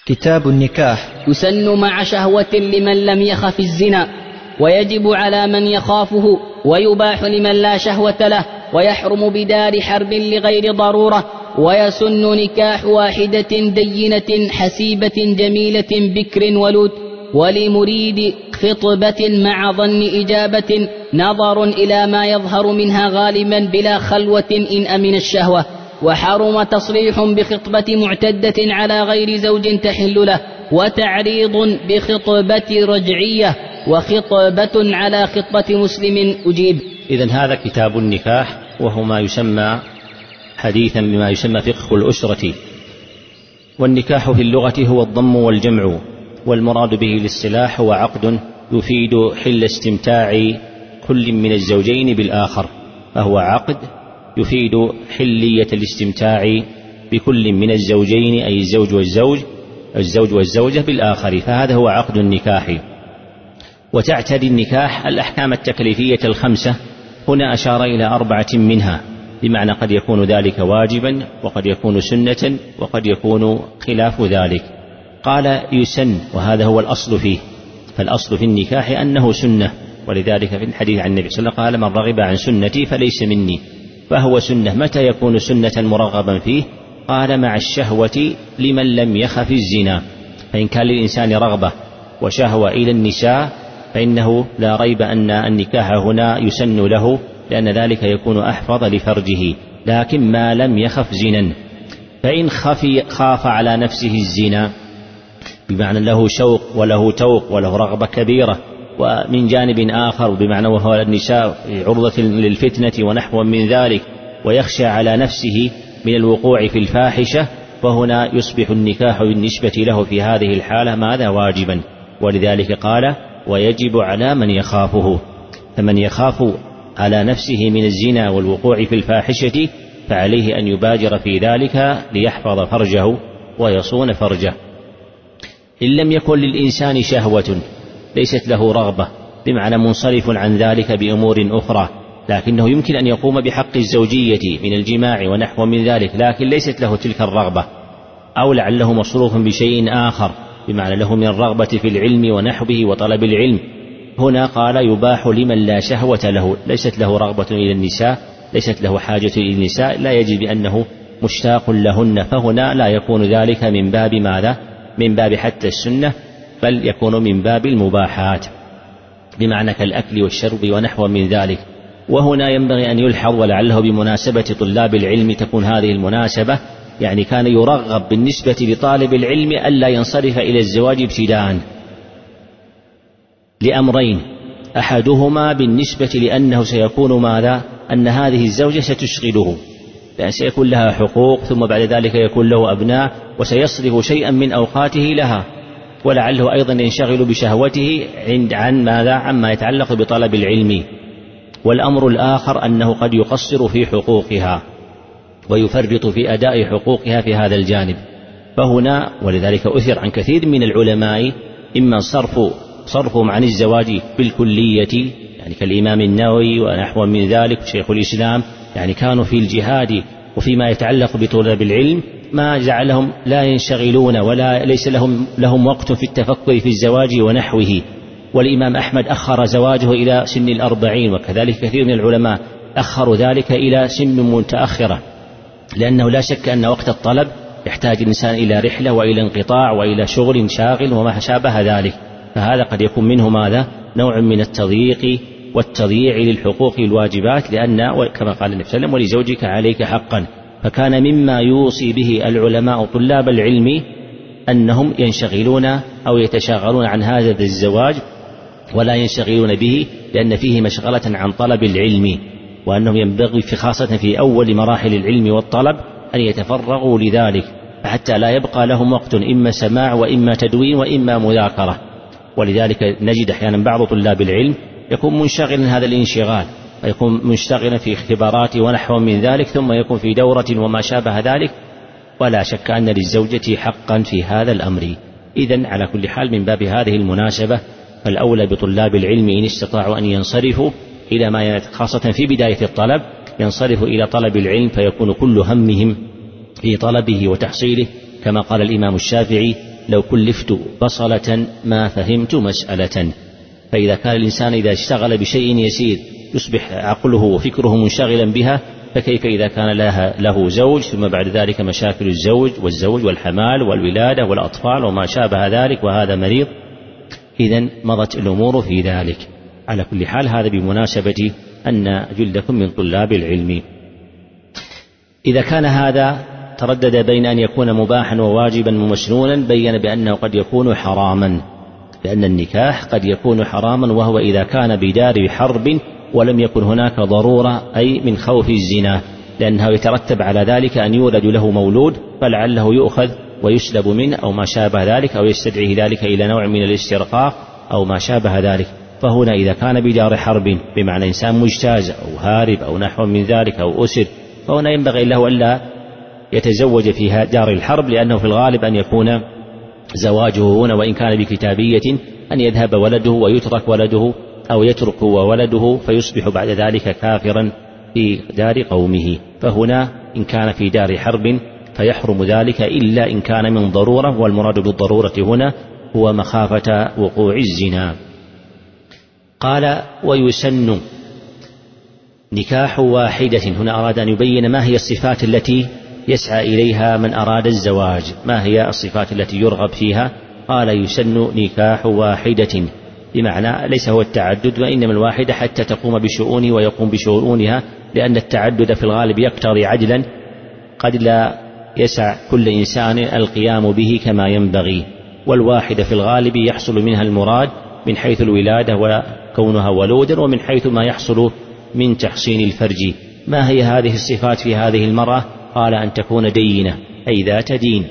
كتاب النكاح. يسن مع شهوة لمن لم يخف الزنا، ويجب على من يخافه، ويباح لمن لا شهوة له، ويحرم بدار حرب لغير ضرورة. ويسن نكاح واحدة دينة حسيبة جميلة بكر ولود، ولمريد خطبة مع ظن إجابة نظر إلى ما يظهر منها غالبا بلا خلوة إن أمن الشهوة. وحرم تصريح بخطبة معتدة على غير زوج تحل له، وتعريض بخطبة رجعية، وخطبة على خطبة مسلم أجيب. إذن هذا كتاب النكاح، وهو ما يسمى حديثا بما يسمى فقه الأسرة. والنكاح في اللغة هو الضم والجمع، والمراد به الاصطلاح هو عقد يفيد حل استمتاع كل من الزوجين بالآخر، فهو عقد يفيد حلية الاستمتاع بكل من الزوجين، أي الزوج والزوجة بالآخر، فهذا هو عقد النكاح. وتعتري النكاح الأحكام التكليفية الخمسة، هنا أشار إلى 4 منها، بمعنى قد يكون ذلك واجبا، وقد يكون سنة، وقد يكون خلاف ذلك. قال يسن، وهذا هو الأصل فيه، فالأصل في النكاح أنه سنة، ولذلك في الحديث عن النبي صلى الله عليه وسلم قال: من رغب عن سنتي فليس مني. فهو سنة. متى يكون سنة مرغبا فيه؟ قال: مع الشهوة لمن لم يخف الزنا. فإن كان للإنسان رغبة وشهوة إلى النساء فإنه لا ريب أن النكاح هنا يسن له، لأن ذلك يكون أحفظ لفرجه. لكن ما لم يخف زنا، فإن خاف على نفسه الزنا، بمعنى له شوق وله توق وله رغبة كبيرة، ومن جانب آخر بمعنى وهو النساء عرضة للفتنة ونحو من ذلك، ويخشى على نفسه من الوقوع في الفاحشة، فهنا يصبح النكاح بالنسبة له في هذه الحالة ماذا؟ واجبا. ولذلك قال: ويجب على من يخافه. فمن يخاف على نفسه من الزنا والوقوع في الفاحشة فعليه أن يبادر في ذلك ليحفظ فرجه ويصون فرجه. إن لم يكن للإنسان شهوة، ليست له رغبة، بمعنى منصرف عن ذلك بأمور أخرى، لكنه يمكن أن يقوم بحق الزوجية من الجماع ونحو من ذلك، لكن ليست له تلك الرغبة، أو لعله مصروف بشيء آخر، بمعنى له من الرغبة في العلم ونحوه وطلب العلم. هنا قال: يباح لمن لا شهوة له، ليست له رغبة إلى النساء، ليست له حاجة إلى النساء، لا يجب أنه مشتاق لهن، فهنا لا يكون ذلك من باب ماذا؟ من باب حتى السنة، بل يكون من باب المباحات، بمعنى كالأكل والشرب ونحو من ذلك. وهنا ينبغي أن يلحظ، ولعله بمناسبة طلاب العلم تكون هذه المناسبة، يعني كان يرغب بالنسبة لطالب العلم ألا ينصرف إلى الزواج ابتداء لأمرين: أحدهما بالنسبة لأنه سيكون ماذا؟ أن هذه الزوجة ستشغله، لأن سيكون لها حقوق، ثم بعد ذلك يكون له أبناء، وسيصرف شيئا من أوقاته لها، ولعله أيضا ينشغل بشهوته عن ماذا؟ عما يتعلق بطلب العلم. والأمر الآخر أنه قد يقصر في حقوقها ويفرط في أداء حقوقها في هذا الجانب. فهنا ولذلك أثر عن كثير من العلماء إما صرفهم عن الزواج بالكلية، يعني كالإمام النووي ونحو من ذلك شيخ الإسلام، يعني كانوا في الجهاد وفيما يتعلق بطلب العلم ما جعلهم لا ينشغلون ولا ليس لهم وقت في التفكر في الزواج ونحوه. والإمام أحمد أخر زواجه إلى سن 40، وكذلك كثير من العلماء أخروا ذلك إلى سن متأخرة، لأنه لا شك أن وقت الطلب يحتاج الإنسان إلى رحلة وإلى انقطاع وإلى شغل شاغل وما شابه ذلك، فهذا قد يكون منه ماذا؟ نوع من التضييق والتضييع للحقوق الواجبات، لأن كما قال النبي صلى الله عليه وسلم: ولزوجك عليك حقا. فكان مما يوصي به العلماء طلاب العلم أنهم ينشغلون أو يتشاغلون عن هذا الزواج ولا ينشغلون به، لأن فيه مشغلة عن طلب العلم، وأنهم ينبغي خاصة في أول مراحل العلم والطلب أن يتفرغوا لذلك، حتى لا يبقى لهم وقت إما سماع وإما تدوين وإما مذاكرة. ولذلك نجد أحيانا بعض طلاب العلم يكون منشغلا هذا الانشغال، ويكون منشغلا في اختبارات ونحو من ذلك، ثم يكون في دورة وما شابه ذلك، ولا شك أن للزوجة حقا في هذا الأمر. إذن على كل حال من باب هذه المناسبة فالأولى بطلاب العلم إن استطاعوا أن ينصرفوا إلى ما خاصة في بداية الطلب، ينصرفوا إلى طلب العلم، فيكون كل همهم في طلبه وتحصيله، كما قال الإمام الشافعي: لو كلفت بصلة ما فهمت مسألة. فإذا كان الإنسان إذا اشتغل بشيء يسير يصبح عقله وفكره منشغلا بها، فكيف إذا كان له زوج ثم بعد ذلك مشاكل الزوج والحمال والولادة والأطفال وما شابه ذلك، وهذا مريض، إذن مضت الأمور في ذلك. على كل حال هذا بمناسبة أن جلدكم من طلاب العلم. إذا كان هذا تردد بين أن يكون مباحا وواجبا ومسنونا، بين بأنه قد يكون حراما، لأن النكاح قد يكون حراما وهو إذا كان بدار حرب ولم يكن هناك ضرورة، أي من خوف الزنا، لأنه يترتب على ذلك أن يولد له مولود فلعله يؤخذ ويسلب منه أو ما شابه ذلك، أو يستدعي ذلك إلى نوع من الاسترقاق أو ما شابه ذلك. فهنا إذا كان بدار حرب بمعنى إنسان مجتاز أو هارب أو نحو من ذلك أو أسر، فهنا ينبغي له ألا يتزوج في دار الحرب، لأنه في الغالب أن يكون زواجه هنا وإن كان بكتابية أن يذهب ولده ويترك ولده، أو يترك ولده فيصبح بعد ذلك كافرا في دار قومه. فهنا إن كان في دار حرب فيحرم ذلك إلا إن كان من ضرورة، والمراد بالضرورة هنا هو مخافة وقوع الزنا. قال: ويسن نكاح واحدة. هنا أراد أن يبين ما هي الصفات التي يسعى إليها من أراد الزواج، ما هي الصفات التي يرغب فيها. قال: يسن نكاح واحدة، بمعنى ليس هو التعدد، وإنما الواحدة حتى تقوم بشؤونه ويقوم بشؤونها، لأن التعدد في الغالب يقتضي عدلا قد لا يسع كل إنسان القيام به كما ينبغي، والواحدة في الغالب يحصل منها المراد من حيث الولادة وكونها ولودا، ومن حيث ما يحصل من تحصين الفرج. ما هي هذه الصفات في هذه المرأة؟ قال: أن تكون دينة، أي ذات دين،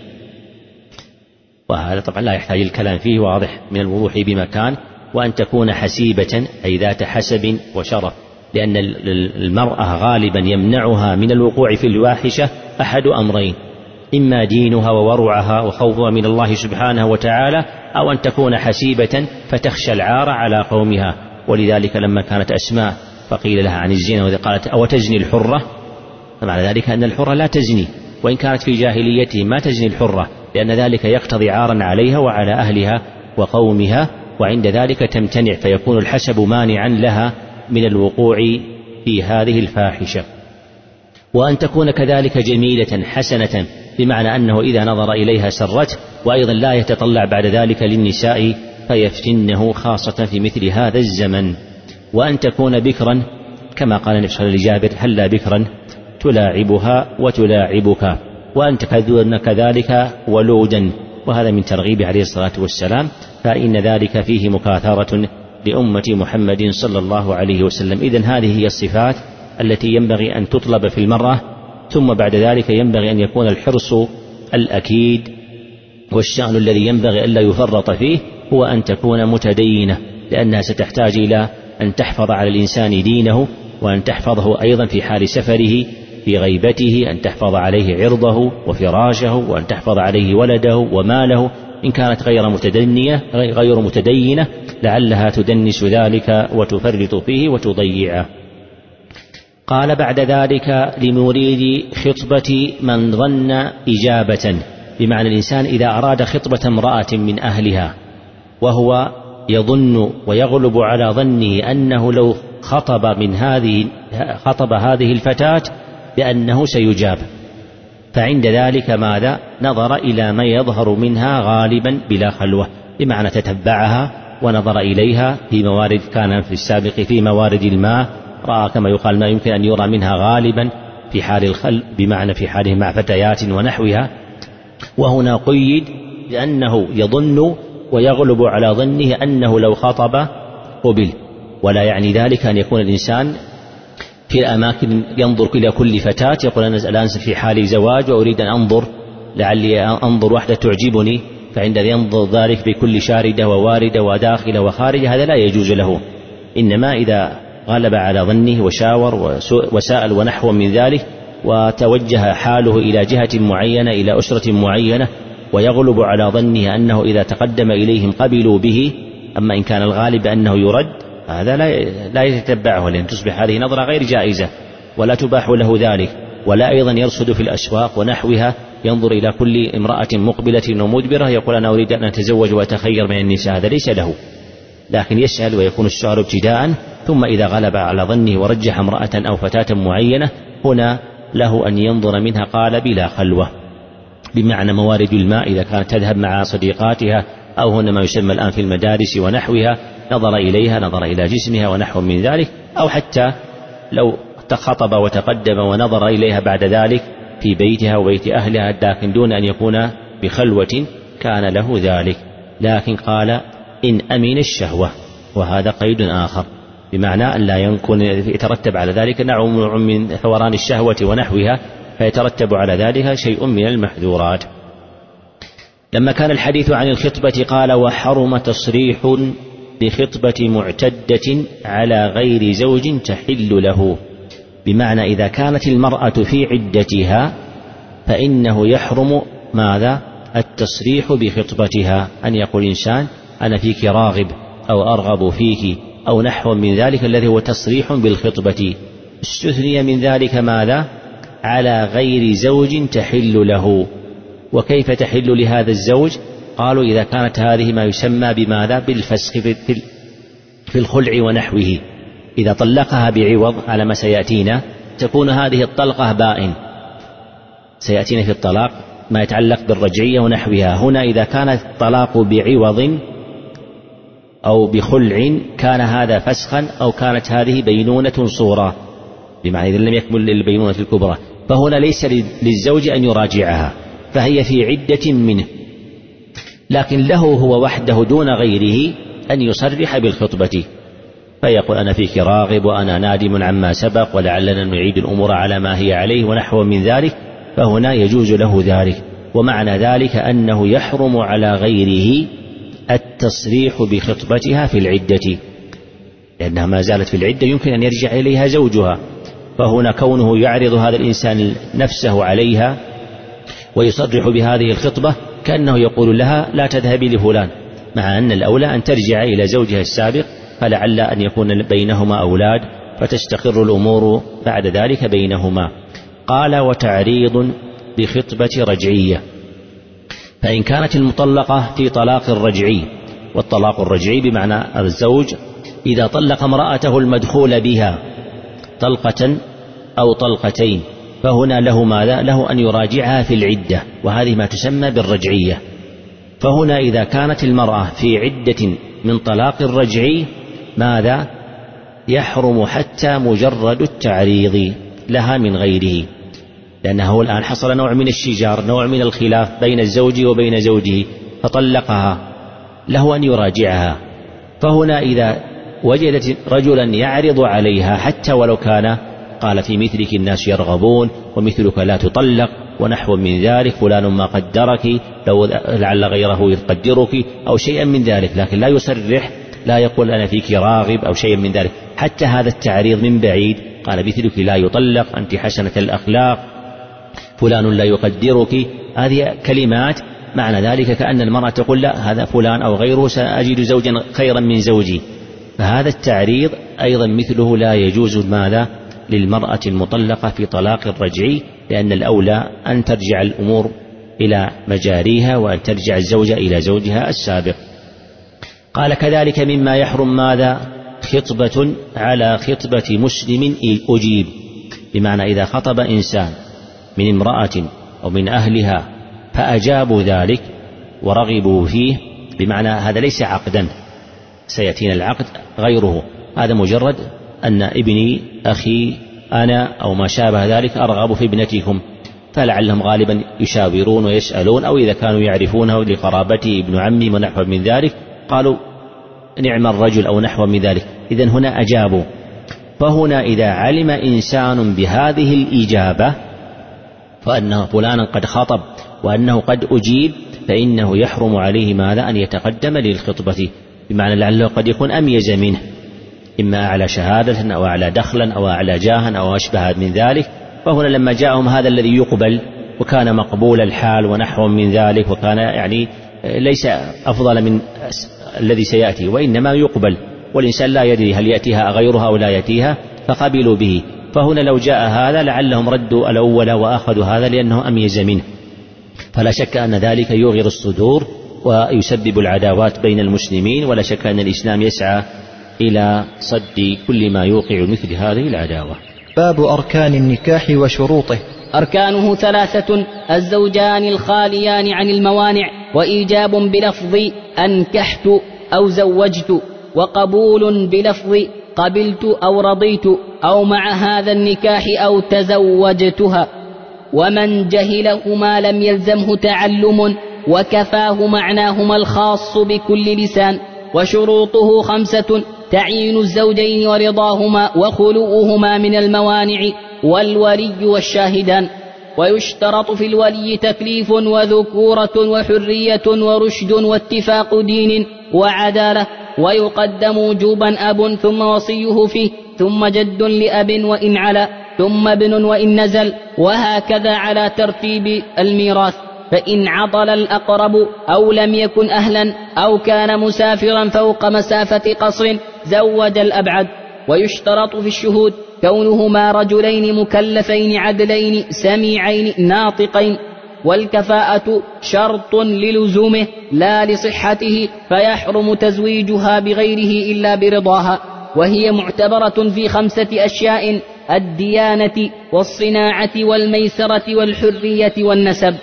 وهذا طبعا لا يحتاج الكلام فيه، واضح من الوضوح بمكان. وأن تكون حسيبة، أي ذات حسب وشرف، لأن المرأة غالبا يمنعها من الوقوع في الفاحشة أحد أمرين: إما دينها وورعها وخوفها من الله سبحانه وتعالى، أو أن تكون حسيبة فتخشى العار على قومها. ولذلك لما كانت أسماء فقيل لها عن الزنا وإذا قالت: أو تزني الحرة، فمعنى ذلك أن الحرة لا تزني، وإن كانت في جاهليته ما تزني الحرة، لأن ذلك يقتضي عارا عليها وعلى أهلها وقومها، وعند ذلك تمتنع، فيكون الحسب مانعا لها من الوقوع في هذه الفاحشة. وأن تكون كذلك جميلة حسنة، بمعنى أنه إذا نظر إليها سرته، وأيضا لا يتطلع بعد ذلك للنساء فيفتنه، خاصة في مثل هذا الزمن. وأن تكون بكرا، كما قال النبي صلى الله عليه وسلم لجابر: هلا بكرا تلاعبها وتلاعبك. وأن تكون كذلك ولودا، وهذا من ترغيبه عليه الصلاة والسلام، فإن ذلك فيه مكاثرة لأمة محمد صلى الله عليه وسلم. إذن هذه هي الصفات التي ينبغي أن تطلب في المرأة. ثم بعد ذلك ينبغي أن يكون الحرص الأكيد والشأن الذي ينبغي ألا يفرط فيه هو أن تكون متدينة، لأنها ستحتاج إلى أن تحفظ على الإنسان دينه، وأن تحفظه أيضا في حال سفره في غيبته، أن تحفظ عليه عرضه وفراشه، وأن تحفظ عليه ولده وماله. إن كانت غير متدينة لعلها تدنس ذلك وتفرط فيه وتضيعه. قال بعد ذلك: لمريد خطبة من ظن إجابة، بمعنى الإنسان إذا أراد خطبة امرأة من أهلها وهو يظن ويغلب على ظنه أنه لو خطب هذه الفتاة بأنه سيجاب، فعند ذلك ماذا؟ نظر إلى ما يظهر منها غالبا بلا خلوة، بمعنى تتبعها ونظر إليها في موارد، كان في السابق في موارد الماء، رأى كما يقال ما يمكن أن يرى منها غالبا في حال الخل، بمعنى في حاله مع فتيات ونحوها. وهنا قيد لأنه يظن ويغلب على ظنه أنه لو خطب قبل، ولا يعني ذلك أن يكون الإنسان في الأماكن ينظر إلى كل فتاة يقول: أنا الآن في حال زواج وأريد أن أنظر، لعلي أنظر واحدة تعجبني، فعند ينظر ذلك بكل شاردة وواردة وداخلة وخارجة، هذا لا يجوز له. إنما إذا غلب على ظنه وشاور وسأل ونحو من ذلك، وتوجه حاله إلى جهة معينة إلى أسرة معينة، ويغلب على ظنه أنه إذا تقدم إليهم قبلوا به، أما إن كان الغالب أنه يرد، هذا لا يتتبعه، لأن تصبح هذه نظرة غير جائزة ولا تباح له ذلك. ولا أيضا يرصد في الأسواق ونحوها ينظر إلى كل امرأة مقبلة ومدبرة يقول أنا أريد أن أتزوج وأتخير من النساء، هذا ليس له، لكن يسأل ويكون السؤال ابتداء، ثم إذا غلب على ظنه ورجح امرأة أو فتاة معينة هنا له أن ينظر منها قال بلا خلوة، بمعنى موارد الماء إذا كانت تذهب مع صديقاتها، أو هنا ما يسمى الآن في المدارس ونحوها، نظر إليها، نظر إلى جسمها ونحو من ذلك، أو حتى لو تخطب وتقدم ونظر إليها بعد ذلك في بيتها وبيت أهلها لكن دون أن يكون بخلوة كان له ذلك. لكن قال إن أمن الشهوة، وهذا قيد آخر، بمعنى أن لا يكون يترتب على ذلك نوع من ثوران الشهوة ونحوها فيترتب على ذلك شيء من المحذورات. لما كان الحديث عن الخطبة قال وحرم تصريح بخطبة معتدة على غير زوج تحل له، بمعنى إذا كانت المرأة في عدتها فإنه يحرم ماذا؟ التصريح بخطبتها، أن يقول إنسان أنا فيك راغب أو أرغب فيك أو نحو من ذلك الذي هو تصريح بالخطبة. استثني من ذلك ماذا؟ على غير زوج تحل له. وكيف تحل لهذا الزوج؟ قالوا إذا كانت هذه ما يسمى بماذا؟ بالفسخ في الخلع ونحوه، إذا طلقها بعوض على ما سيأتينا تكون هذه الطلقة بائن، سيأتينا في الطلاق ما يتعلق بالرجعية ونحوها. هنا إذا كان الطلاق بعوض أو بخلع كان هذا فسخا، أو كانت هذه بينونة صورة، بمعنى إذا لم يكمل البينونة الكبرى، فهنا ليس للزوج أن يراجعها، فهي في عدة منه، لكن له هو وحده دون غيره أن يصرح بالخطبة، فيقول أنا فيك راغب وأنا نادم عما سبق ولعلنا نعيد الأمور على ما هي عليه ونحو من ذلك، فهنا يجوز له ذلك. ومعنى ذلك أنه يحرم على غيره التصريح بخطبتها في العدة، لأنها ما زالت في العدة يمكن أن يرجع إليها زوجها، فهنا كونه يعرض هذا الإنسان نفسه عليها ويصرح بهذه الخطبة كأنه يقول لها لا تذهبي لفلان، مع أن الأولى أن ترجع إلى زوجها السابق، فلعل أن يكون بينهما أولاد فتستقر الأمور بعد ذلك بينهما. قال وتعريض بخطبة رجعية، فإن كانت المطلقة في طلاق رجعي، والطلاق الرجعي بمعنى الزوج إذا طلق امرأته المدخول بها طلقة أو طلقتين فهنا له ماذا؟ له أن يراجعها في العدة، وهذه ما تسمى بالرجعية. فهنا إذا كانت المرأة في عدة من طلاق الرجعي ماذا؟ يحرم حتى مجرد التعريض لها من غيره، لأنه الآن حصل نوع من الشجار، نوع من الخلاف بين الزوج وبين زوجه فطلقها، له أن يراجعها. فهنا إذا وجدت رجلا يعرض عليها حتى ولو كان قال في مثلك الناس يرغبون ومثلك لا تطلق ونحو من ذلك، فلان ما قدرك لو لعل غيره يقدرك أو شيئا من ذلك، لكن لا يصرح، لا يقول أنا فيك راغب أو شيئا من ذلك، حتى هذا التعريض من بعيد، قال مثلك لا يطلق، أنت حسنة الأخلاق، فلان لا يقدرك، هذه كلمات معنى ذلك كأن المرأة تقول لا هذا فلان أو غيره سأجد زوجا خيرا من زوجي. فهذا التعريض أيضا مثله لا يجوز ماذا؟ للمرأة المطلقة في طلاق الرجعي، لأن الأولى أن ترجع الأمور إلى مجاريها وأن ترجع الزوجة إلى زوجها السابق. قال كذلك مما يحرم ماذا؟ خطبة على خطبة مسلم أجيب، بمعنى إذا خطب إنسان من امرأة أو من أهلها فأجابوا ذلك ورغبوا فيه، بمعنى هذا ليس عقدا سيأتينا العقد غيره، هذا مجرد أن ابني أخي أنا أو ما شابه ذلك أرغب في ابنتكم، فلعلهم غالبا يشاورون ويسألون، أو إذا كانوا يعرفونه لقرابته ابن عمي ونحو من ذلك قالوا نعم الرجل أو نحو من ذلك، إذن هنا أجابوا. فهنا إذا علم إنسان بهذه الإجابة فأنه فلانا قد خطب وأنه قد أجيب فإنه يحرم عليه ماذا؟ أن يتقدم للخطبة، بمعنى لعله قد يكون أميز منه، إما أعلى شهادة أو أعلى دخلا أو أعلى جاها أو أشبه من ذلك. فهنا لما جاءهم هذا الذي يقبل وكان مقبول الحال ونحو من ذلك، وكان يعني ليس أفضل من الذي سيأتي وإنما يقبل، والإنسان لا يدري هل يأتيها غيرها أو لا يأتيها، فقبلوا به. فهنا لو جاء هذا لعلهم ردوا الأول وأخذوا هذا لأنه أميز منه، فلا شك أن ذلك يغير الصدور ويسبب العداوات بين المسلمين، ولا شك أن الإسلام يسعى إلى صد كل ما يوقع مثل هذه العداوة. باب أركان النكاح وشروطه. أركانه 3: الزوجان الخاليان عن الموانع، وإيجاب بلفظ أنكحت أو زوجت، وقبول بلفظ قبلت أو رضيت، أو مع هذا النكاح أو تزوجتها. ومن جهلهما لم يلزمه تعلم، وكفاه معناهما الخاص بكل لسان. وشروطه 5: تعيين الزوجين ورضاهما وخلوهما من الموانع، والولي والشاهدان. ويشترط في الولي تكليف وذكورة وحرية ورشد واتفاق دين وعدالة. ويقدم وجوبا أب ثم وصيه فيه، ثم جد لأب وإن علا، ثم ابن وإن نزل، وهكذا على ترتيب الميراث. فإن عطل الأقرب أو لم يكن أهلا أو كان مسافرا فوق مسافة قصر زوج الأبعد. ويشترط في الشهود كونهما رجلين مكلفين عدلين سميعين ناطقين. والكفاءة شرط للزومه لا لصحته، فيحرم تزويجها بغيره إلا برضاها. وهي معتبرة في 5 أشياء: الديانة والصناعة والميسرة والحرية والنسب.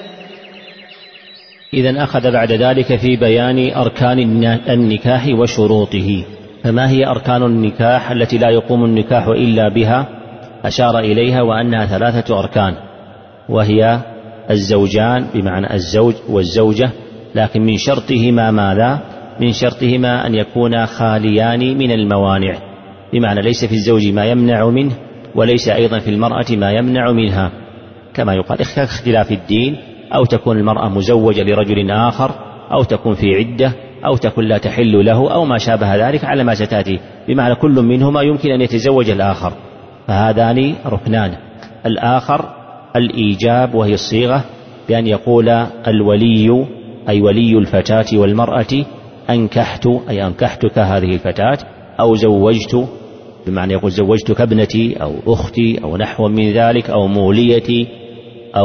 إذن أخذ بعد ذلك في بيان أركان النكاح وشروطه. فما هي أركان النكاح التي لا يقوم النكاح إلا بها؟ أشار إليها وأنها 3 أركان، وهي الزوجان بمعنى الزوج والزوجة، لكن من شرطهما ماذا؟ من شرطهما أن يكونا خاليان من الموانع، بمعنى ليس في الزوج ما يمنع منه، وليس أيضا في المرأة ما يمنع منها، كما يقال اختلاف الدين، أو تكون المرأة مزوجة لرجل آخر، أو تكون في عدة، أو تكون لا تحل له، أو ما شابه ذلك على ما ستأتي، بمعنى كل منهما يمكن أن يتزوج الآخر، فهذان ركنان. الآخر الإيجاب، وهي الصيغة بأن يقول الولي أي ولي الفتاة والمرأة أنكحت أي أنكحتك هذه الفتاة، أو زوجت بمعنى يقول زوجتك ابنتي أو أختي أو نحو من ذلك، أو موليتي أو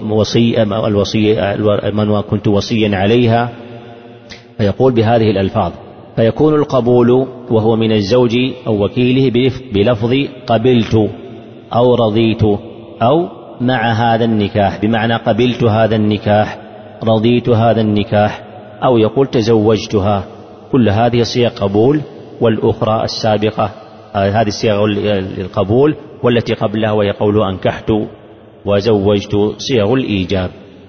الوصي من كنت وصيا عليها، فيقول بهذه الألفاظ. فيكون القبول وهو من الزوج أو وكيله بلفظ قبلت أو رضيت، أو مع هذا النكاح بمعنى قبلت هذا النكاح، رضيت هذا النكاح، أو يقول تزوجتها. كل هذه صيغ قبول، والأخرى السابقة هذه صيغ القبول، والتي قبلها وهي قول أنكحت وزوجت صيغ الإيجاب.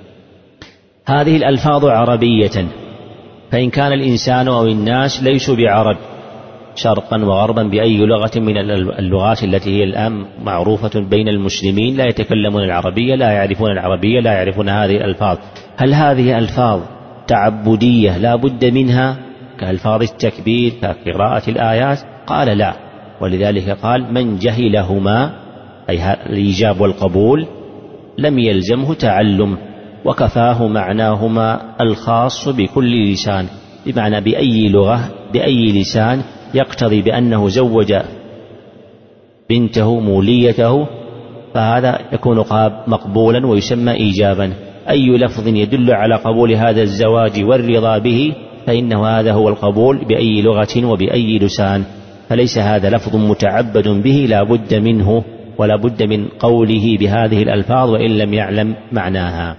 هذه الألفاظ عربية، فإن كان الإنسان أو الناس ليسوا بعرب شرقا وغربا بأي لغة من اللغات التي هي الآن معروفة بين المسلمين، لا يتكلمون العربية، لا يعرفون العربية، لا يعرفون هذه الألفاظ. هل هذه ألفاظ تعبدية لا بد منها كألفاظ التكبير كقراءة الآيات؟ قال لا، ولذلك قال من جهلهما أي الإيجاب والقبول لم يلزمه تعلم، وكفاه معناهما الخاص بكل لسان، بمعنى بأي لغة بأي لسان يقتضي بأنه زوج بنته موليته، فهذا يكون مقبولا ويسمى إيجابا. أي لفظ يدل على قبول هذا الزواج والرضا به فإنه هذا هو القبول بأي لغة وبأي لسان، فليس هذا لفظ متعبد به لا بد منه، ولا بد من قوله بهذه الألفاظ وإن لم يعلم معناها.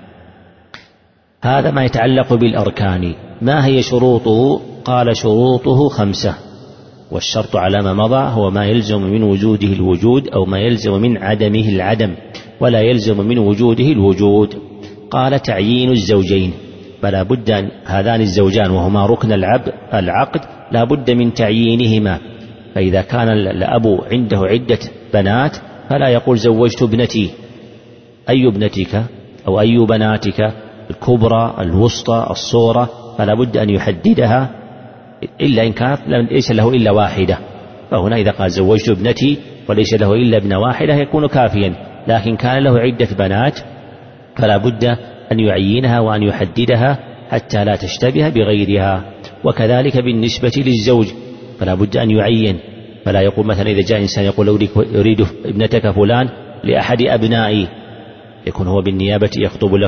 هذا ما يتعلق بالأركان. ما هي شروطه؟ قال شروطه 5، والشرط على ما مضى هو ما يلزم من وجوده الوجود أو ما يلزم من عدمه العدم، ولا يلزم من وجوده الوجود. قال تعيين الزوجين، فلا بد أن هذان الزوجان وهما ركن العقد لا بد من تعيينهما. فإذا كان الأب عنده عدة بنات فلا يقول زوجت ابنتي، أي ابنتك أو أي بناتك، الكبرى الوسطى الصغرى، فلا بد أن يحددها، إلا إن كانت ليس له إلا واحدة. فهنا إذا قال زوجت ابنتي وليس له إلا ابنة واحدة يكون كافيا، لكن كان له عدة بنات فلا بد أن يعينها وأن يحددها حتى لا تشتبه بغيرها. وكذلك بالنسبة للزوج فلا بد أن يعين، فلا يقول مثلا إذا جاء إنسان يقول أريد ابنتك فلان لأحد أبنائي، يكون هو بالنيابة يخطب له،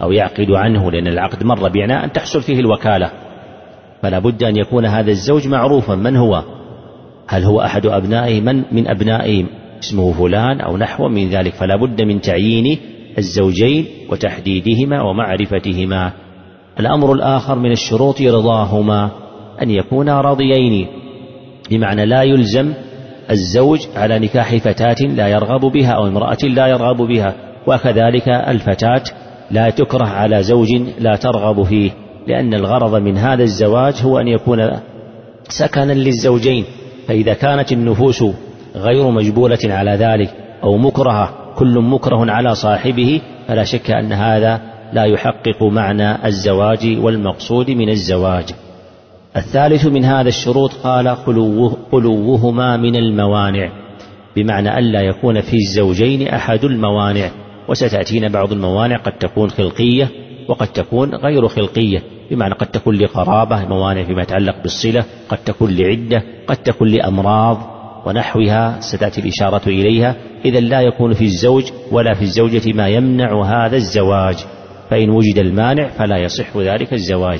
أو يعقد عنه، لأن العقد مر بعناء أن تحصل فيه الوكالة، فلا بد أن يكون هذا الزوج معروفا من هو، هل هو أحد أبنائه، من أبنائه اسمه فلان أو نحو من ذلك، فلا بد من تعيين الزوجين وتحديدهما ومعرفتهما. الأمر الآخر من الشروط رضاهما، أن يكونا راضيين، بمعنى لا يلزم الزوج على نكاح فتاة لا يرغب بها أو امرأة لا يرغب بها، وكذلك الفتاة لا تكره على زوج لا ترغب فيه، لأن الغرض من هذا الزواج هو أن يكون سكنا للزوجين، فإذا كانت النفوس غير مجبولة على ذلك أو مكرهة، كل مكره على صاحبه، فلا شك أن هذا لا يحقق معنى الزواج والمقصود من الزواج. الثالث من هذا الشروط قال خلوهما من الموانع، بمعنى ألا يكون في الزوجين أحد الموانع، وستأتينا بعض الموانع قد تكون خلقية وقد تكون غير خلقية، بمعنى قد تكون لقرابة موانع فيما يتعلق بالصلة، قد تكون لعدة، قد تكون لأمراض ونحوها ستأتي الإشارة إليها. إذا لا يكون في الزوج ولا في الزوجة ما يمنع هذا الزواج، فإن وجد المانع فلا يصح ذلك الزواج.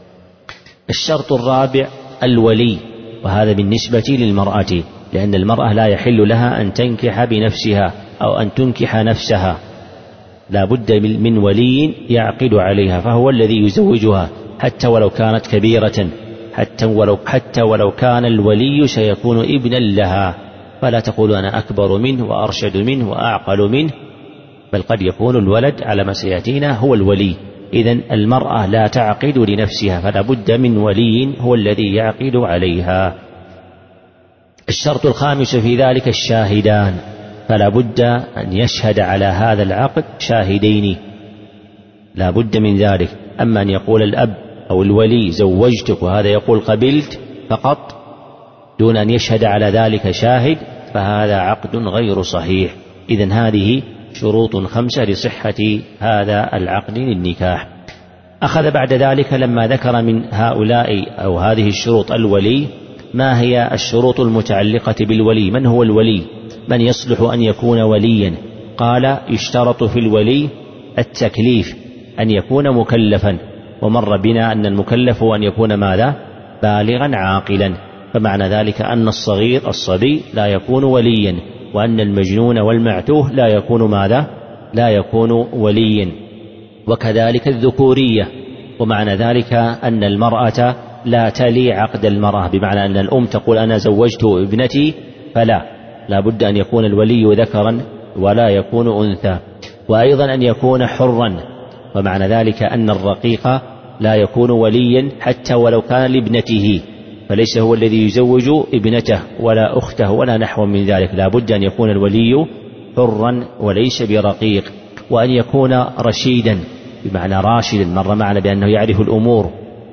الشرط الرابع الولي، وهذا بالنسبة للمرأة، لأن المرأة لا يحل لها أن تنكح بنفسها أو أن تنكح نفسها، لا بد من ولي يعقد عليها، فهو الذي يزوجها حتى ولو كانت كبيرة، حتى ولو كان الولي سيكون ابنا لها، فلا تقول أنا أكبر منه وأرشد منه وأعقل منه، بل قد يكون الولد على ما سيأتينا هو الولي. إذن المرأة لا تعقد لنفسها، فلا بد من ولي هو الذي يعقد عليها. الشرط الخامس في ذلك الشاهدان، فلا بد أن يشهد على هذا العقد شاهدين، لا بد من ذلك. أما أن يقول الأب أو الولي زوجتك وهذا يقول قبلت فقط دون أن يشهد على ذلك شاهد، فهذا عقد غير صحيح. إذن هذه شروط 5 لصحة هذا العقد للنكاح. أخذ بعد ذلك لما ذكر من هؤلاء أو هذه الشروط الولي، ما هي الشروط المتعلقة بالولي؟ من هو الولي؟ من يصلح أن يكون وليا؟ قال يشترط في الولي التكليف، أن يكون مكلفا، ومر بنا أن المكلف هو أن يكون ماذا؟ بالغا عاقلا، فمعنى ذلك أن الصغير الصبي لا يكون وليا، وأن المجنون والمعتوه لا يكون ماذا؟ لا يكون وليا. وكذلك الذكورية، ومعنى ذلك أن المرأة لا تلي عقد المرأة، بمعنى أن الأم تقول أنا زوجت ابنتي، لا بد أن يكون الولي ذكرا ولا يكون أنثى. وأيضا أن يكون حرا، ومعنى ذلك أن الرقيق لا يكون وليا حتى ولو كان لابنته، فليس هو الذي يزوج ابنته ولا أخته ولا نحو من ذلك، لا بد أن يكون الولي حرا وليس برقيق. وأن يكون رشيدا، بمعنى راشدا، مر معنا بأنه يعرف الأمور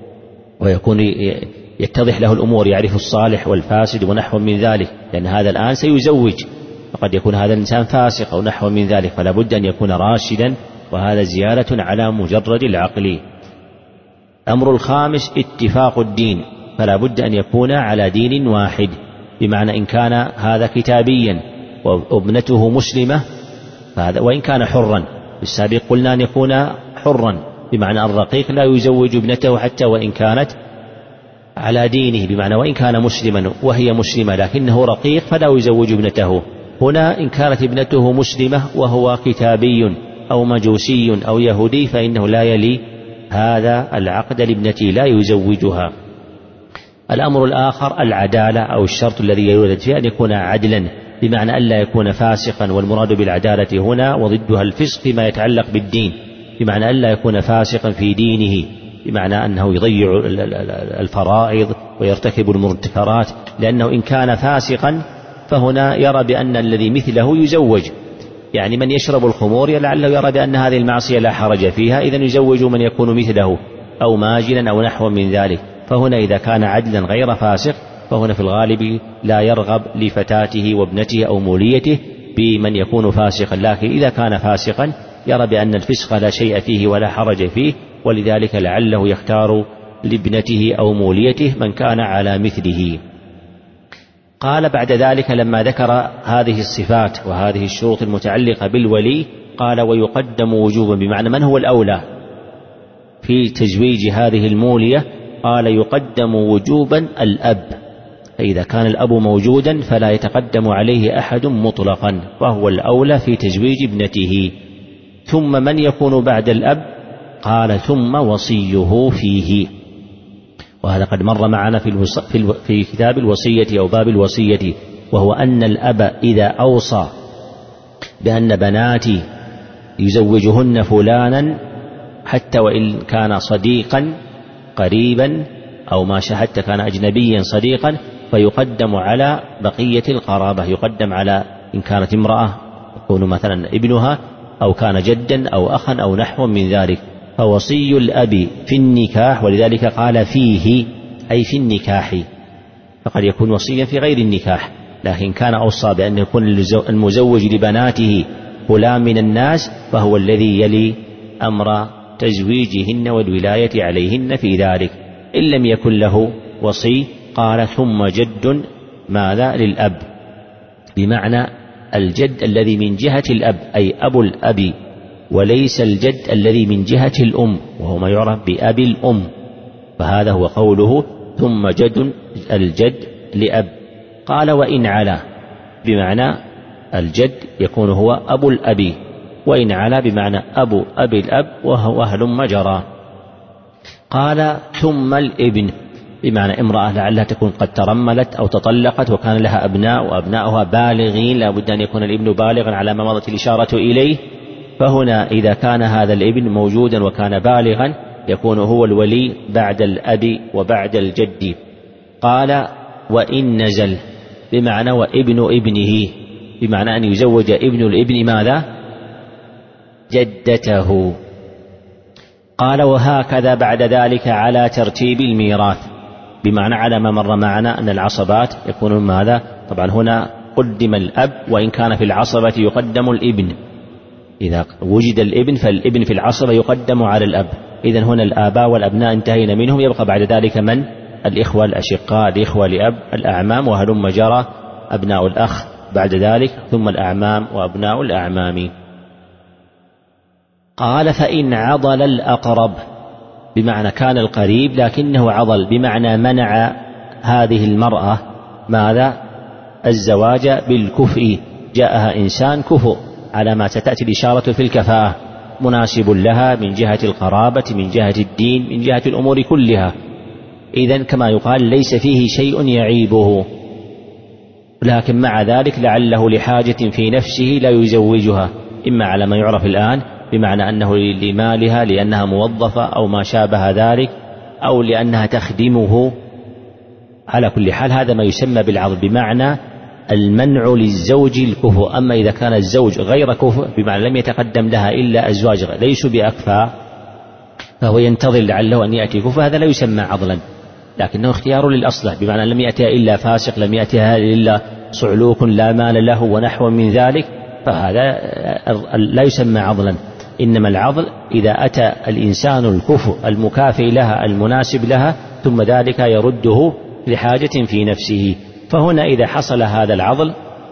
ويكون يتضح له الأمور، يعرف الصالح والفاسد ونحو من ذلك، لأن هذا الآن سيزوج، فقد يكون هذا الإنسان فاسق أو نحو من ذلك، فلا بد أن يكون راشدا، وهذا زيادة على مجرد العقل. الأمر الخامس اتفاق الدين، فلا بد أن يكون على دين واحد، بمعنى إن كان هذا كتابيا وابنته مسلمة فهذا، وإن كان حرا، في السابق قلنا أن يكون حرا، بمعنى الرقيق لا يزوج ابنته حتى وإن كانت على دينه، بمعنى وإن كان مسلما وهي مسلمة لكنه رقيق فلا يزوج ابنته. هنا إن كانت ابنته مسلمة وهو كتابي أو مجوسي أو يهودي فإنه لا يلي هذا العقد لابنته، لا يزوجها. الأمر الآخر العدالة، أو الشرط الذي يولد فيه أن يكون عدلا، بمعنى ألا يكون فاسقا، والمراد بالعدالة هنا وضدها الفسق فيما يتعلق بالدين، بمعنى ألا يكون فاسقا في دينه، بمعنى أنه يضيع الفرائض ويرتكب المنكرات، لأنه إن كان فاسقا فهنا يرى بأن الذي مثله يزوج، يعني من يشرب الخمور لعله يرى بأن هذه المعصية لا حرج فيها، إذن يزوج من يكون مثله أو ماجنا أو نحو من ذلك. فهنا إذا كان عدلا غير فاسق فهنا في الغالب لا يرغب لفتاته وابنته أو موليته بمن يكون فاسقا، لكن إذا كان فاسقا يرى بأن الفسق لا شيء فيه ولا حرج فيه، ولذلك لعله يختار لابنته أو موليته من كان على مثله. قال بعد ذلك لما ذكر هذه الصفات وهذه الشروط المتعلقة بالولي قال ويقدم وجوبا، بمعنى من هو الأولى؟ في تزويج هذه المولية؟ قال يقدم وجوبا الأب، فإذا كان الأب موجودا فلا يتقدم عليه أحد مطلقا، فهو الأولى في تزويج ابنته. ثم من يكون بعد الأب؟ قال ثم وصيه فيه، وهذا قد مر معنا في كتاب الوصية أو باب الوصية، وهو أن الأب إذا أوصى بأن بناتي يزوجهن فلانا حتى وإن كان صديقا قريبا أو ما حتى كان أجنبيا صديقا، فيقدم على بقية القرابة، يقدم على إن كانت امرأة يكون مثلا ابنها، أو كان جدا أو أخا أو نحو من ذلك. فوصي الأب في النكاح، ولذلك قال فيه أي في النكاح، فقد يكون وصيا في غير النكاح، لكن كان أوصى بأن يكون المزوج لبناته فلان من الناس، فهو الذي يلي أمر تزويجهن والولاية عليهن في ذلك. إن لم يكن له وصي قال ثم جد ماذا؟ للأب، بمعنى الجد الذي من جهة الأب أي أبو الأب، وليس الجد الذي من جهة الأم وهو ما يعرف بأبي الأم، فهذا هو قوله ثم جد الجد لأب. قال وإن علا، بمعنى الجد يكون هو أبو الأب، وإن علا بمعنى أبو أبي الأب وهو هلم جرى. قال ثم الابن، بمعنى امرأة لعلها تكون قد ترملت أو تطلقت وكان لها أبناء وأبناؤها بالغين، لا بد أن يكون الابن بالغا على ما مضت الإشارة إليه، فهنا إذا كان هذا الابن موجودا وكان بالغا يكون هو الولي بعد الأب وبعد الجد. قال وإن نزل، بمعنى وابن ابنه، بمعنى أن يزوج ابن الابن ماذا؟ جدته. قال وهكذا بعد ذلك على ترتيب الميراث، بمعنى على ما مر معنا أن العصبات يكون ماذا؟ طبعا هنا قدم الأب، وإن كان في العصبة يقدم الابن، إذا وجد الابن فالابن في العصبة يقدم على الأب. إذن هنا الآباء والأبناء انتهينا منهم، يبقى بعد ذلك من؟ الإخوة الأشقاء، الإخوة لأب، الأعمام وهلم جرى، أبناء الأخ بعد ذلك، ثم الأعمام وأبناء الأعمام. قال فإن عضل الأقرب، بمعنى كان القريب لكنه عضل، بمعنى منع هذه المرأة ماذا؟ الزواج بالكفء، جاءها إنسان كفء على ما ستأتي الإشارة في الكفاءة، مناسب لها من جهة القرابة، من جهة الدين، من جهة الأمور كلها. إذن كما يقال ليس فيه شيء يعيبه، لكن مع ذلك لعله لحاجة في نفسه لا يزوجها، إما على ما يعرف الآن بمعنى أنه لمالها لأنها موظفة أو ما شابه ذلك، أو لأنها تخدمه. على كل حال هذا ما يسمى بالعضل، بمعنى المنع للزوج الكفء. أما إذا كان الزوج غير كفء بمعنى لم يتقدم لها إلا أزواج ليسوا بأكفاء فهو ينتظر لعله أن يأتي كفء، هذا لا يسمى عضلا، لكنه اختيار للأصلح، بمعنى لم يأتيها إلا فاسق، لم يأتيها إلا صعلوك لا مال له ونحو من ذلك، فهذا لا يسمى عضلا. إنما العضل إذا أتى الإنسان الكفء المكافئ لها المناسب لها ثم ذلك يرده لحاجة في نفسه. فهنا إذا حصل هذا العضل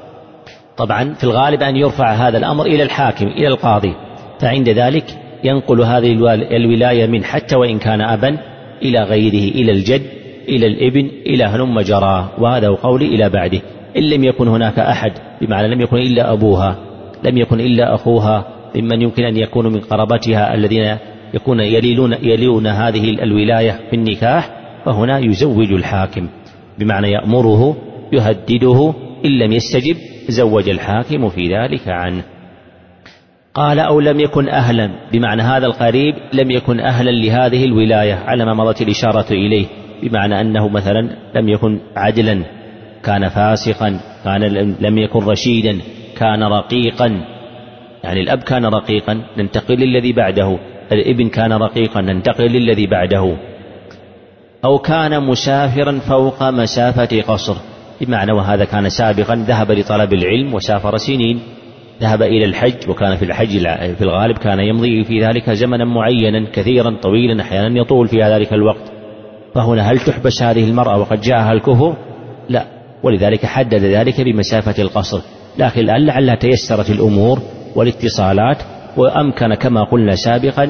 طبعا في الغالب أن يرفع هذا الأمر إلى الحاكم إلى القاضي، فعند ذلك ينقل هذه الولاية من حتى وإن كان أبا إلى غيره، إلى الجد، إلى الابن، إلى هلم جرى، وهذا قولي إلى بعده. إن لم يكن هناك أحد بمعنى لم يكن إلا أبوها، لم يكن إلا أخوها ممن يمكن أن يكونوا من قرابتها الذين يكون يلون هذه الولاية في النكاح، فهنا يزوج الحاكم، بمعنى يأمره يهدده، إن لم يستجب زوج الحاكم في ذلك عنه. قال أو لم يكن أهلا، بمعنى هذا القريب لم يكن أهلا لهذه الولاية على ما مضت الإشارة إليه، بمعنى أنه مثلا لم يكن عدلا، كان فاسقا، لم يكن رشيدا، كان رقيقا، يعني الأب كان رقيقا ننتقل للذي بعده، الابن كان رقيقا ننتقل للذي بعده، أو كان مسافرا فوق مسافة قصر، بمعنى وهذا كان سابقا ذهب لطلب العلم وسافر سنين، ذهب إلى الحج، وكان في الحج في الغالب كان يمضي في ذلك زمنا معينا كثيرا طويلا، أحيانا يطول في ذلك الوقت، فهنا هل تحبس هذه المرأة وقد جاءها الكفر؟ لا، ولذلك حدد ذلك بمسافة القصر. لكن الآن لعلها تيسرت الأمور والاتصالات وأمكن كما قلنا سابقا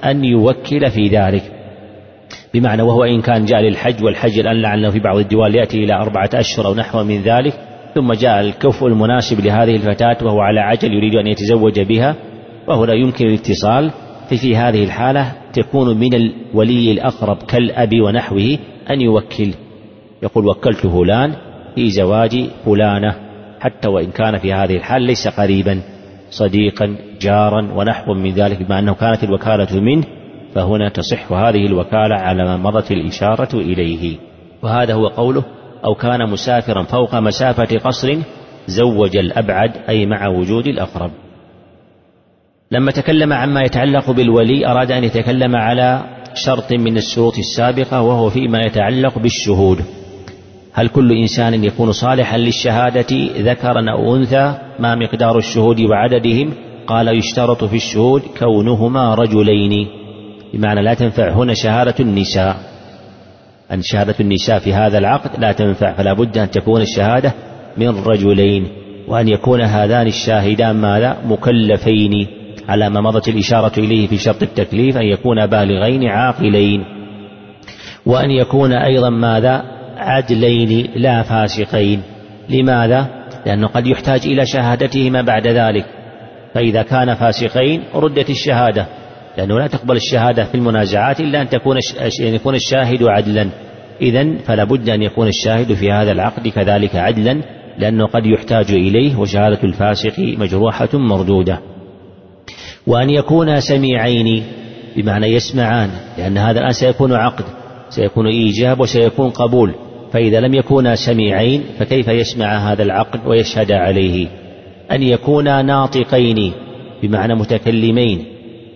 أن يوكل في ذلك، بمعنى وهو إن كان جاء للحج، والحج الآن لعله في بعض الدول يأتي إلى 4 أشهر أو نحو من ذلك، ثم جاء الكفء المناسب لهذه الفتاة وهو على عجل يريد أن يتزوج بها وهو لا يمكن الاتصال، في هذه الحالة تكون من الولي الأقرب كالأب ونحوه أن يوكل، يقول وكلت فلان في زواج فلانة، حتى وإن كان في هذه الحال ليس قريبا، صديقا جارا ونحو من ذلك، بما أنه كانت الوكالة منه، فهنا تصح هذه الوكالة على ما مضت الإشارة إليه. وهذا هو قوله أو كان مسافرا فوق مسافة قصر زوج الأبعد، أي مع وجود الأقرب. لما تكلم عما يتعلق بالولي أراد أن يتكلم على شرط من الشروط السابقة، وهو فيما يتعلق بالشهود. هل كل إنسان يكون صالحا للشهادة ذكرا أو أنثى؟ ما مقدار الشهود وعددهم؟ قال يشترط في الشهود كونهما رجلين، بمعنى لا تنفع هنا شهادة النساء، أن شهادة النساء في هذا العقد لا تنفع، فلا بد أن تكون الشهادة من رجلين، وأن يكون هذان الشاهدان ماذا؟ مكلفين، على ما مضت الإشارة إليه في شرط التكليف، أن يكون بالغين عاقلين، وأن يكون أيضا ماذا؟ عدلين لا فاسقين. لماذا؟ لأنه قد يحتاج إلى شهادتهما بعد ذلك، فإذا كان فاسقين ردت الشهادة، لأنه لا تقبل الشهادة في المنازعات إلا أن يكون الشاهد عدلا، إذن فلا بد أن يكون الشاهد في هذا العقد كذلك عدلا، لأنه قد يحتاج إليه، وشهادة الفاسق مجروحة مردودة. وأن يكون سميعين، بمعنى يسمعان، لأن هذا الآن سيكون عقد، سيكون إيجاب وسيكون قبول، فإذا لم يكونا سميعين فكيف يسمع هذا العقد ويشهد عليه؟ أن يكونا ناطقين، بمعنى متكلمين.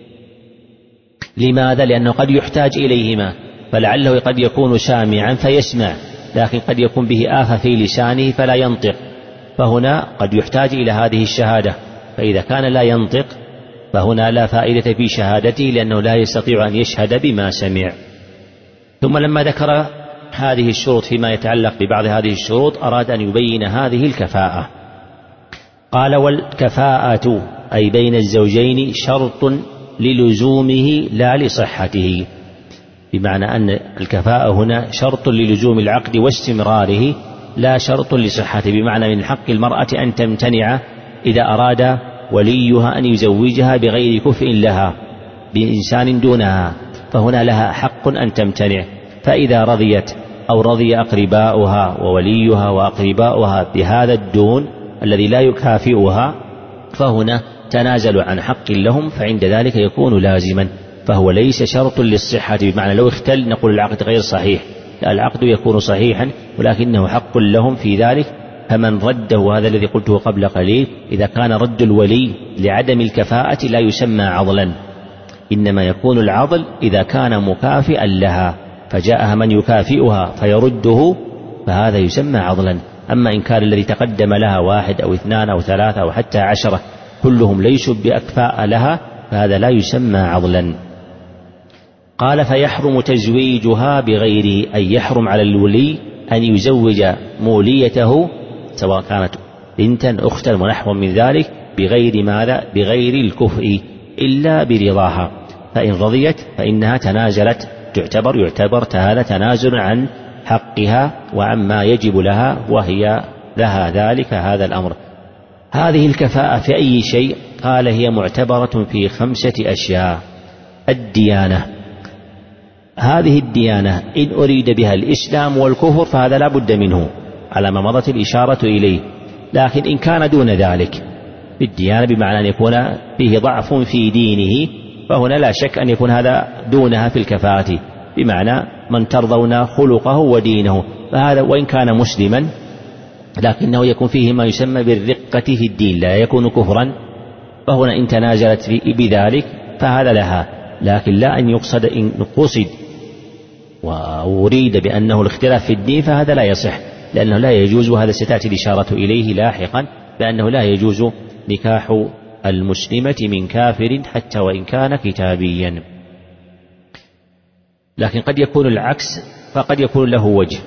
لماذا؟ لأنه قد يحتاج إليهما، فلعله قد يكون سامعا فيسمع، لكن قد يكون به آفة في لسانه فلا ينطق، فهنا قد يحتاج إلى هذه الشهادة، فإذا كان لا ينطق فهنا لا فائدة في شهادته، لأنه لا يستطيع أن يشهد بما سمع. ثم لما ذكر هذه الشروط فيما يتعلق ببعض هذه الشروط أراد أن يبين هذه الكفاءة. قال والكفاءة أي بين الزوجين شرط للزومه لا لصحته، بمعنى أن الكفاءة هنا شرط للزوم العقد واستمراره لا شرط لصحته، بمعنى من حق المرأة أن تمتنع إذا أراد وليها أن يزوجها بغير كفء لها بإنسان دونها، فهنا لها حق أن تمتنع، فإذا رضيت أو رضي أقرباؤها ووليها وأقرباؤها بهذا الدون الذي لا يكافئها، فهنا تنازلوا عن حق لهم، فعند ذلك يكون لازما، فهو ليس شرط للصحة، بمعنى لو اختل نقول العقد غير صحيح، لا، العقد يكون صحيحا ولكنه حق لهم في ذلك. فمن رده، هذا الذي قلته قبل قليل، إذا كان رد الولي لعدم الكفاءة لا يسمى عضلا، إنما يكون العضل إذا كان مكافئا لها فجاءها من يكافئها فيرده، فهذا يسمى عضلا. أما إن كان الذي تقدم لها 1 أو 2 أو 3 أو حتى 10 كلهم ليسوا بأكفاء لها، فهذا لا يسمى عضلا. قال فيحرم تزويجها بغيره، أي يحرم على الولي أن يزوج موليته سواء كانت بنتا أختا ونحو من ذلك بغير ماذا؟ بغير الكفء إلا برضاها، فإن رضيت فإنها تنازلت، يعتبر هذا تنازل عن حقها وعما يجب لها، وهي لها ذلك هذا الأمر. هذه الكفاءة في أي شيء؟ قال هي معتبرة في 5 أشياء. الديانة، هذه الديانة إن أريد بها الإسلام والكفر فهذا لا بد منه على ما مضت الإشارة إليه، لكن إن كان دون ذلك بالديانة بمعنى أن يكون فيه ضعف في دينه، فهنا لا شك أن يكون هذا دونها في الكفاءة، بمعنى من ترضون خلقه ودينه، فهذا وإن كان مسلما لكنه يكون فيه ما يسمى بالرقة في الدين، لا يكون كفرا، فهنا إن تنازلت بذلك فهذا لها، لكن لا أن يقصد إن قصد وأريد بأنه الاختلاف في الدين فهذا لا يصح، لأنه لا يجوز، وهذا ستأتي الإشارة إليه لاحقا، بأنه لا يجوز نكاح المسلمة من كافر حتى وإن كان كتابيا. لكن قد يكون العكس، فقد يكون له وجه.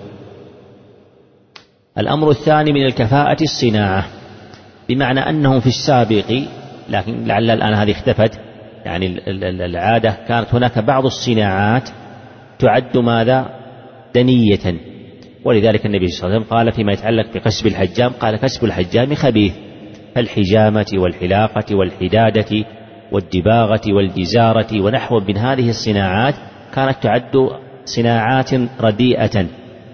الأمر الثاني من الكفاءة الصناعة، بمعنى أنهم في السابق، لكن لعل الآن هذه اختفت، يعني العادة كانت هناك بعض الصناعات تعد ماذا؟ دنية، ولذلك النبي صلى الله عليه وسلم قال فيما يتعلق بكسب الحجام قال كسب الحجام خبيث، فالحجامة والحلاقة والحدادة والدباغة والجزارة ونحو من هذه الصناعات كانت تعد صناعات رديئة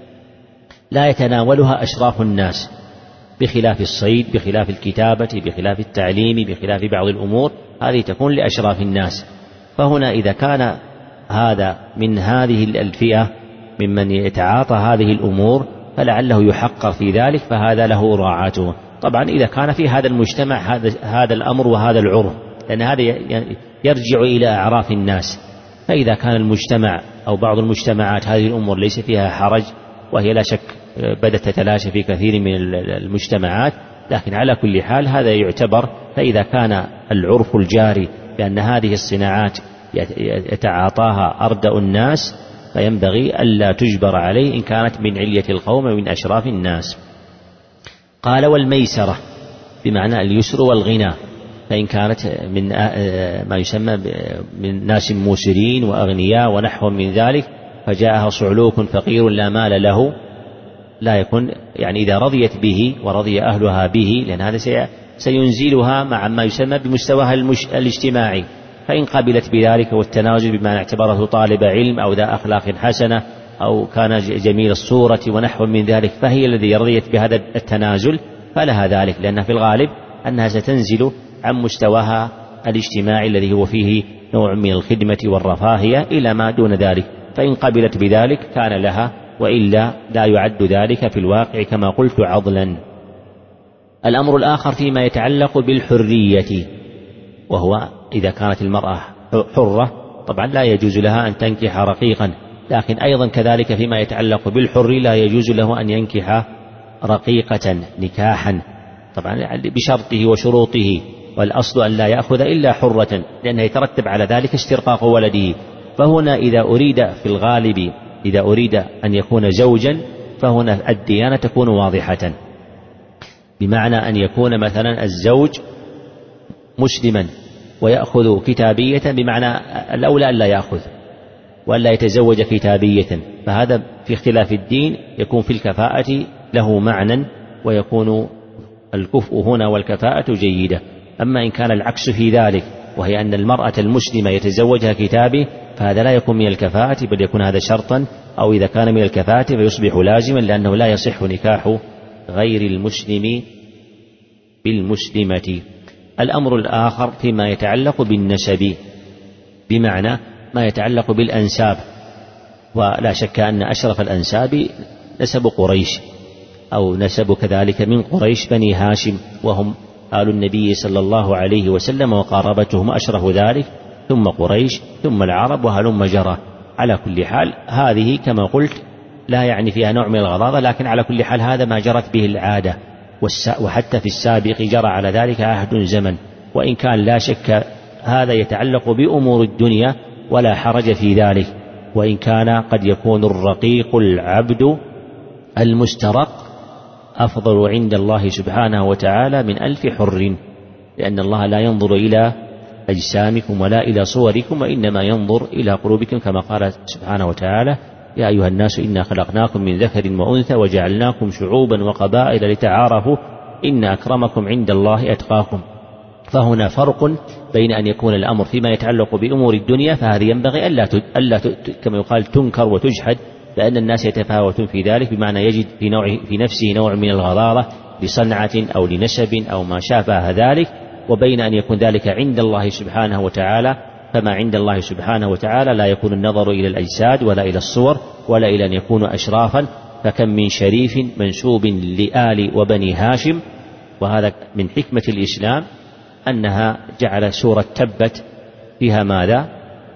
لا يتناولها أشراف الناس، بخلاف الصيد، بخلاف الكتابة، بخلاف التعليم، بخلاف بعض الأمور هذه تكون لأشراف الناس. فهنا إذا كان هذا من هذه الفئة ممن يتعاطى هذه الأمور فلعله يحقر في ذلك، فهذا له راعاته. طبعا إذا كان في هذا المجتمع هذا الأمر وهذا العرف، لأن هذا يرجع إلى أعراف الناس، فإذا كان المجتمع أو بعض المجتمعات هذه الأمور ليس فيها حرج، وهي لا شك بدأت تتلاشى في كثير من المجتمعات، لكن على كل حال هذا يعتبر. فإذا كان العرف الجاري بأن هذه الصناعات يتعاطاها أردأ الناس فينبغي ألا تجبر عليه إن كانت من علية القوم ومن أشراف الناس. قال والميسرة بمعنى اليسر والغنى، فإن كانت من ما يسمى من ناس موسرين وأغنياء ونحو من ذلك، فجاءها صعلوك فقير لا مال له، لا يكون يعني إذا رضيت به ورضي أهلها به، لأن هذا سينزلها مع ما يسمى بمستواها الاجتماعي، فإن قبلت بذلك والتنازل بما اعتبره طالب علم أو ذا أخلاق حسنة أو كان جميل الصورة ونحو من ذلك، فهي الذي رضيت بهذا التنازل فلها ذلك، لأنها في الغالب أنها ستنزل عن مستواها الاجتماعي الذي هو فيه نوع من الخدمة والرفاهية إلى ما دون ذلك، فإن قبلت بذلك كان لها، وإلا لا يعد ذلك في الواقع كما قلت عضلا. الأمر الآخر فيما يتعلق بالحرية، وهو إذا كانت المرأة حرة طبعا لا يجوز لها أن تنكح رقيقا، لكن أيضا كذلك فيما يتعلق بالحر لا يجوز له أن ينكح رقيقة نكاحا، طبعا بشرطه وشروطه، والأصل أن لا يأخذ إلا حرة، لأنه يترتب على ذلك استرقاق ولده. فهنا إذا أريد في الغالب إذا أريد أن يكون زوجا فهنا الديانة تكون واضحة، بمعنى أن يكون مثلا الزوج مسلما ويأخذ كتابية، بمعنى الأولى أن لا يأخذ وألا يتزوج كتابية، فهذا في اختلاف الدين يكون في الكفاءة له معنى، ويكون الكفء هنا والكفاءة جيدة. أما إن كان العكس في ذلك، وهي أن المرأة المسلمة يتزوجها كتابي، فهذا لا يكون من الكفاءة، بل يكون هذا شرطا، أو إذا كان من الكفاءة فيصبح لازما، لأنه لا يصح نكاح غير المسلم بالمسلمة. الأمر الآخر فيما يتعلق بالنسب، بمعنى ما يتعلق بالأنساب، ولا شك أن أشرف الأنساب نسب قريش، أو نسب كذلك من قريش بني هاشم، وهم آل النبي صلى الله عليه وسلم وقاربتهم أشرف ذلك، ثم قريش ثم العرب وهلم جرى. على كل حال هذه كما قلت لا يعني فيها نوع من الغضاضة، لكن على كل حال هذا ما جرت به العادة، وحتى في السابق جرى على ذلك عهد زمن، وإن كان لا شك هذا يتعلق بأمور الدنيا ولا حرج في ذلك، وإن كان قد يكون الرقيق العبد المسترق أفضل عند الله سبحانه وتعالى من 1000 حر، لأن الله لا ينظر إلى أجسامكم ولا إلى صوركم، وإنما ينظر إلى قلوبكم، كما قال سبحانه وتعالى: يا أيها الناس إنا خلقناكم من ذكر وأنثى وجعلناكم شعوبا وقبائل لتعارفوا إن أكرمكم عند الله أتقاكم. فهنا فرق بين أن يكون الأمر فيما يتعلق بأمور الدنيا، فهذه ينبغي ألا كما يقال تنكر وتجحد، لأن الناس يتفاوتون في ذلك، بمعنى يجد في نفسه نوع من الغضاضة لصنعة أو لنسب أو ما شابه ذلك، وبين أن يكون ذلك عند الله سبحانه وتعالى، فما عند الله سبحانه وتعالى لا يكون النظر إلى الأجساد ولا إلى الصور ولا إلى أن يكونوا أشرافا، فكم من شريف منسوب لآل وبني هاشم. وهذا من حكمة الإسلام أنها جعل سورة تبت فيها ماذا؟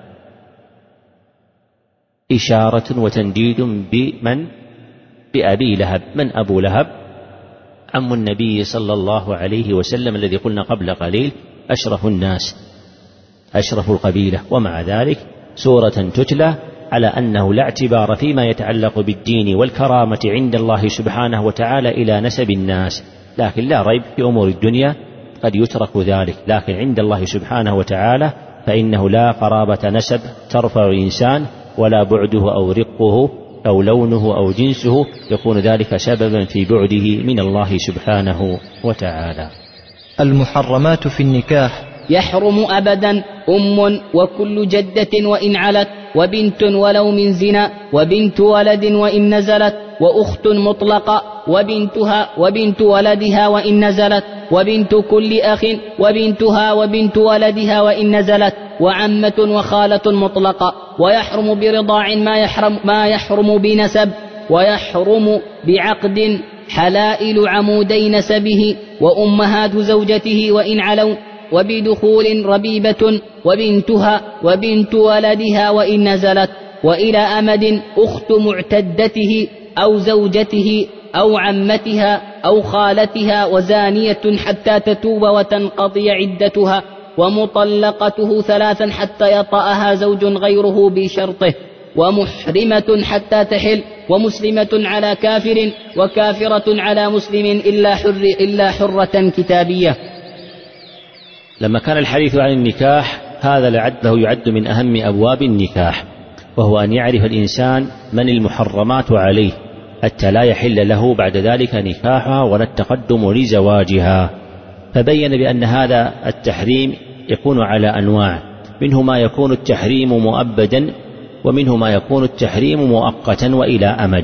إشارة وتنديد بمن؟ بأبي لهب. من أبو لهب؟ عم النبي صلى الله عليه وسلم، الذي قلنا قبل قليل أشرف الناس، أشرف القبيلة، ومع ذلك سورة تتلى على أنه لا اعتبار فيما يتعلق بالدين والكرامة عند الله سبحانه وتعالى إلى نسب الناس، لكن لا ريب في أمور الدنيا قد يترك ذلك، لكن عند الله سبحانه وتعالى فإنه لا قرابة نسب ترفع الإنسان، ولا بعده أو رقه أو لونه أو جنسه يكون ذلك سببا في بعده من الله سبحانه وتعالى. المحرمات في النكاح: يحرم أبدا وكل جدة وإن علت، وبنت ولو من زنا، وبنت ولد وإن نزلت، وأخت مطلقة، وبنت ولدها وإن نزلت، وبنت كل أخ، وبنتها وبنت ولدها وإن نزلت، وعمة وخالة مطلقة. ويحرم برضاع ما يحرم بنسب، ويحرم بعقد حلائل عمودي نسبه وأمهات زوجته وإن علوا، وبدخول ربيبة وبنتها وبنت ولدها وإن نزلت، وإلى أمد أخت معتدته أو زوجته أو عمتها أو خالتها، وزانية حتى تتوب وتنقضي عدتها، ومطلقته 3 حتى يطأها زوج غيره بشرطه، ومحرمة حتى تحل، ومسلمة على كافر، وكافرة على مسلم إلا حرة كتابية. لما كان الحديث عن النكاح هذا لعله يعد من أهم أبواب النكاح، وهو أن يعرف الإنسان من المحرمات عليه حتى لا يحل له بعد ذلك نكاحها ولا التقدم لزواجها. فبين بأن هذا التحريم يكون على أنواع، منه ما يكون التحريم مؤبدا، ومنه ما يكون التحريم مؤقتا وإلى أمد.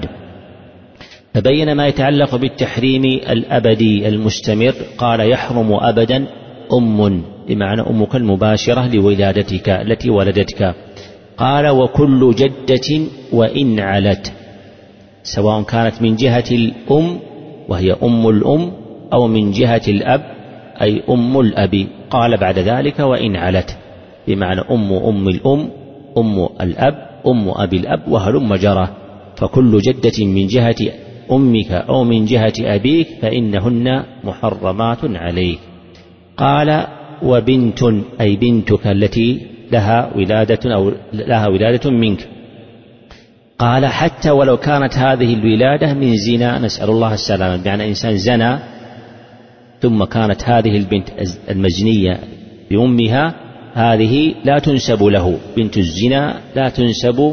فبين ما يتعلق بالتحريم الأبدي المستمر، قال يحرم أبدا بمعنى أمك المباشرة لولادتك التي ولدتك. قال وكل جدة وإن علت، سواء كانت من جهة الأم وهي أم الأم، أو من جهة الأب أي أم الأب. قال بعد ذلك وإن علت، بمعنى أم الأم، أم الأب، أم أبي الأب، وهلم جرى. فكل جدة من جهة أمك أو من جهة أبيك فإنهن محرمات عليك. قال وبنت أي بنتك التي لها ولادة أو لها ولادة منك. قال حتى ولو كانت هذه الولادة من زنا، نسأل الله السلامة، بمعنى إنسان زنى ثم كانت هذه البنت المزنية بأمها، هذه لا تنسب له، بنت الزنا لا تنسب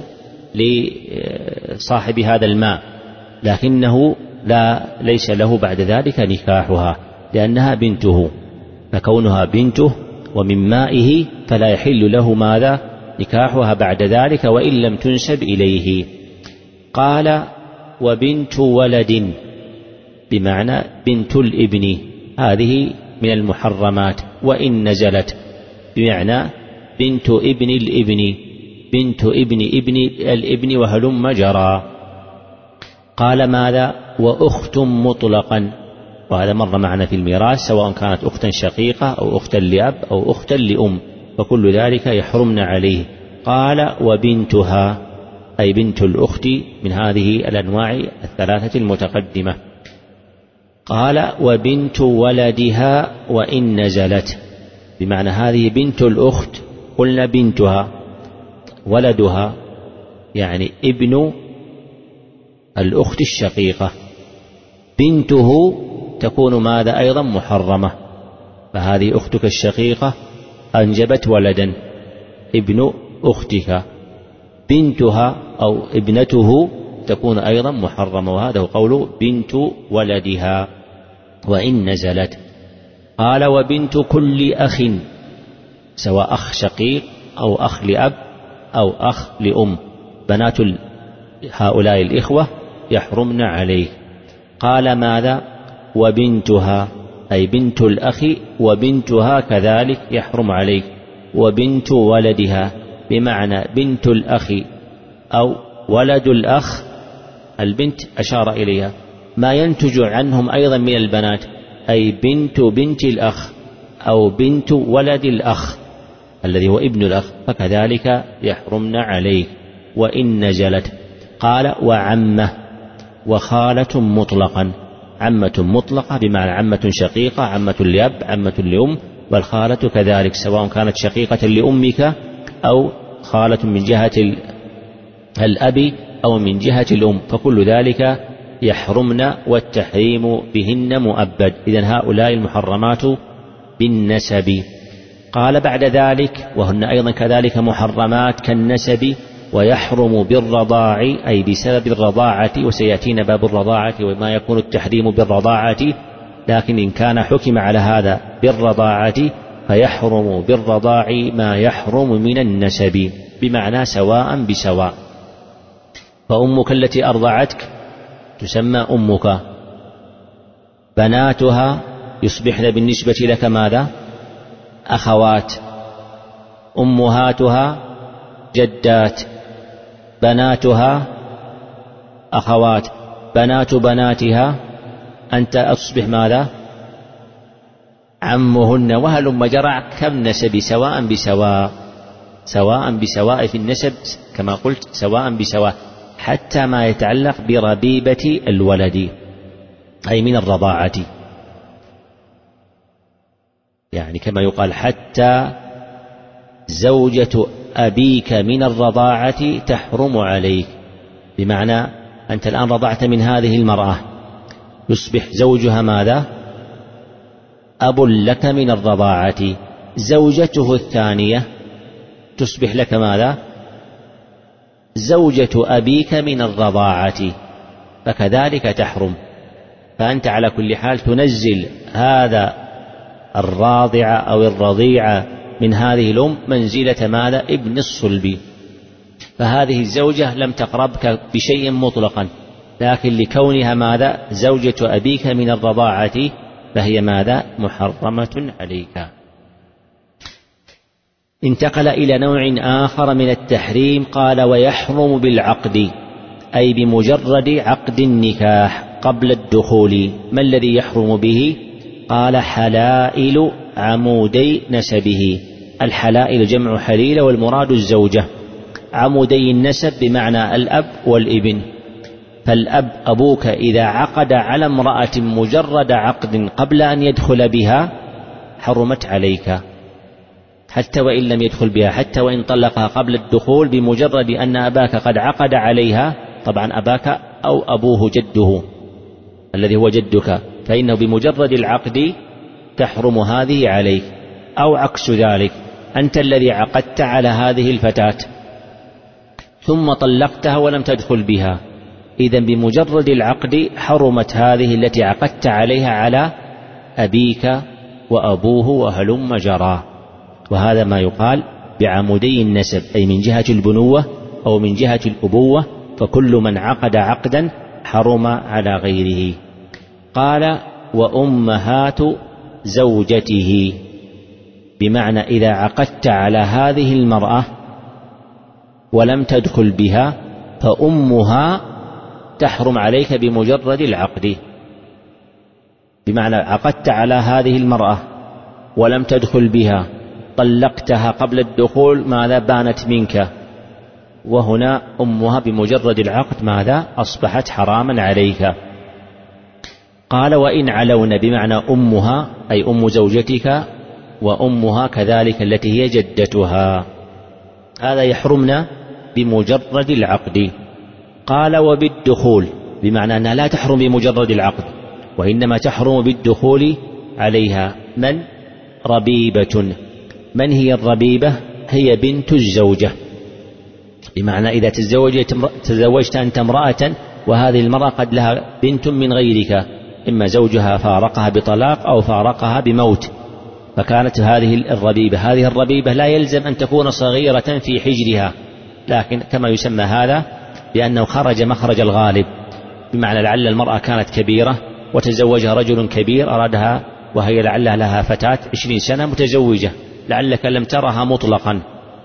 لصاحب هذا الماء، لكنه ليس له بعد ذلك نكاحها لأنها بنته، فكونها بنته ومن مائه فلا يحل له ماذا؟ نكاحها بعد ذلك وإن لم تنسب إليه. قال وبنت ولد، بمعنى بنت الابن، هذه من المحرمات وإن نزلت، بمعنى بنت ابن الابن، بنت ابن الابن وهلم جرى. قال ماذا؟ وأخت مطلقا، وهذا مر معنا في الميراث، سواء كانت أختا شقيقة أو أختا لأب أو أختا لأم، فكل ذلك يحرمن عليه. قال وبنتها أي بنت الأخت من هذه الأنواع 3 المتقدمة. قال وبنت ولدها وإن نزلت، بمعنى هذه بنت الأخت، قلنا بنتها، ولدها يعني ابن الأخت الشقيقة، بنته تكون ماذا أيضا؟ محرمة. فهذه أختك الشقيقة أنجبت ولدا، ابن أختك، بنتها أو ابنته تكون أيضا محرمة، وهذا هو قول بنت ولدها وإن نزلت. قال وبنت كل أخ، سواء أخ شقيق أو أخ لأب أو أخ لأم، بنات هؤلاء الإخوة يحرمن عليه. قال ماذا؟ وبنتها أي بنت الأخ، وبنتها كذلك يحرم عليك. وبنت ولدها بمعنى بنت الأخ أو ولد الأخ، البنت أشار إليها، ما ينتج عنهم أيضا من البنات، أي بنت الأخ أو بنت ولد الأخ الذي هو ابن الأخ، فكذلك يحرمن عليه وإن نزلت. قال وعمة وخالة مطلقا، عمة مطلقة بمعنى عمة شقيقة، عمة لأب، عمة لأم، والخالة كذلك، سواء كانت شقيقة لأمك أو خالة من جهة الأب أو من جهة الأم، فكل ذلك يحرمن، والتحريم بهن مؤبد. إذن هؤلاء المحرمات بالنسب. قال بعد ذلك: وهن أيضا كذلك محرمات كالنسب، ويحرم بالرضاع أي بسبب الرضاعة، وسيأتينا باب الرضاعة وما يكون التحريم بالرضاعة، لكن إن كان حكم على هذا بالرضاعة فيحرم بالرضاع ما يحرم من النسب، بمعنى سواء بسواء. فأمك التي أرضعتك تسمى أمك، بناتها يصبحن بالنسبة لك ماذا؟ أخوات، أمهاتها جدات، بناتها أخوات، بنات بناتها أنت أصبح ماذا؟ عمهن، وهلم جرى كالنسب سواء بسواء، سواء بسواء في النسب كما قلت، سواء بسواء، حتى ما يتعلق بربيبة الولد أي من الرضاعة، يعني كما يقال حتى زوجة أبيك من الرضاعة تحرم عليك، بمعنى أنت الآن رضعت من هذه المرأة، يصبح زوجها ماذا؟ أب لك من الرضاعة، زوجته الثانية تصبح لك ماذا؟ زوجة أبيك من الرضاعة، فكذلك تحرم. فأنت على كل حال تنزل هذا الراضع أو الرضيع من هذه الأم منزلة ماذا؟ ابن الصلب. فهذه الزوجة لم تقربك بشيء مطلقا، لكن لكونها ماذا؟ زوجة أبيك من الرضاعة فهي ماذا؟ محرمة عليك. انتقل إلى نوع آخر من التحريم، قال: ويحرم بالعقد أي بمجرد عقد النكاح قبل الدخول. ما الذي يحرم به؟ قال: حلائل عمودي نسبه. الحلائل جمع حليلة والمراد الزوجة. عمودي النسب بمعنى الأب والابن، فالأب أبوك إذا عقد على امرأة مجرد عقد قبل أن يدخل بها حرمت عليك، حتى وإن لم يدخل بها، حتى وإن طلقها قبل الدخول، بمجرد أن أباك قد عقد عليها، طبعا أباك أو أبوه جده الذي هو جدك، فإنه بمجرد العقد تحرم هذه عليك. أو عكس ذلك، أنت الذي عقدت على هذه الفتاة ثم طلقتها ولم تدخل بها، إذن بمجرد العقد حرمت هذه التي عقدت عليها على أبيك وأبوه وهلم جراه. وهذا ما يقال بعمودي النسب، أي من جهة البنوة أو من جهة الأبوة، فكل من عقد عقدا حرم على غيره. قال: وأمهات زوجته، بمعنى إذا عقدت على هذه المرأة ولم تدخل بها فأمها تحرم عليك بمجرد العقد، بمعنى عقدت على هذه المرأة ولم تدخل بها، طلقتها قبل الدخول، ماذا؟ بانت منك، وهنا أمها بمجرد العقد ماذا؟ أصبحت حراما عليك. قال: وإن علون، بمعنى أمها أي أم زوجتك، وأمها كذلك التي هي جدتها، هذا يحرمنا بمجرد العقد. قال: وبالدخول، بمعنى أنها لا تحرم بمجرد العقد، وإنما تحرم بالدخول عليها. من؟ ربيبة. من هي الربيبة؟ هي بنت الزوجة، بمعنى إذا تزوجت أنت امرأة وهذه المرأة قد لها بنت من غيرك، إما زوجها فارقها بطلاق أو فارقها بموت، فكانت هذه الربيبة. هذه الربيبة لا يلزم أن تكون صغيرة في حجرها، لكن كما يسمى هذا لأنه خرج مخرج الغالب، بمعنى لعل المرأة كانت كبيرة وتزوجها رجل كبير أرادها، وهي لعل لها فتاة 20 سنة متزوجة، لعلك لم ترها مطلقا.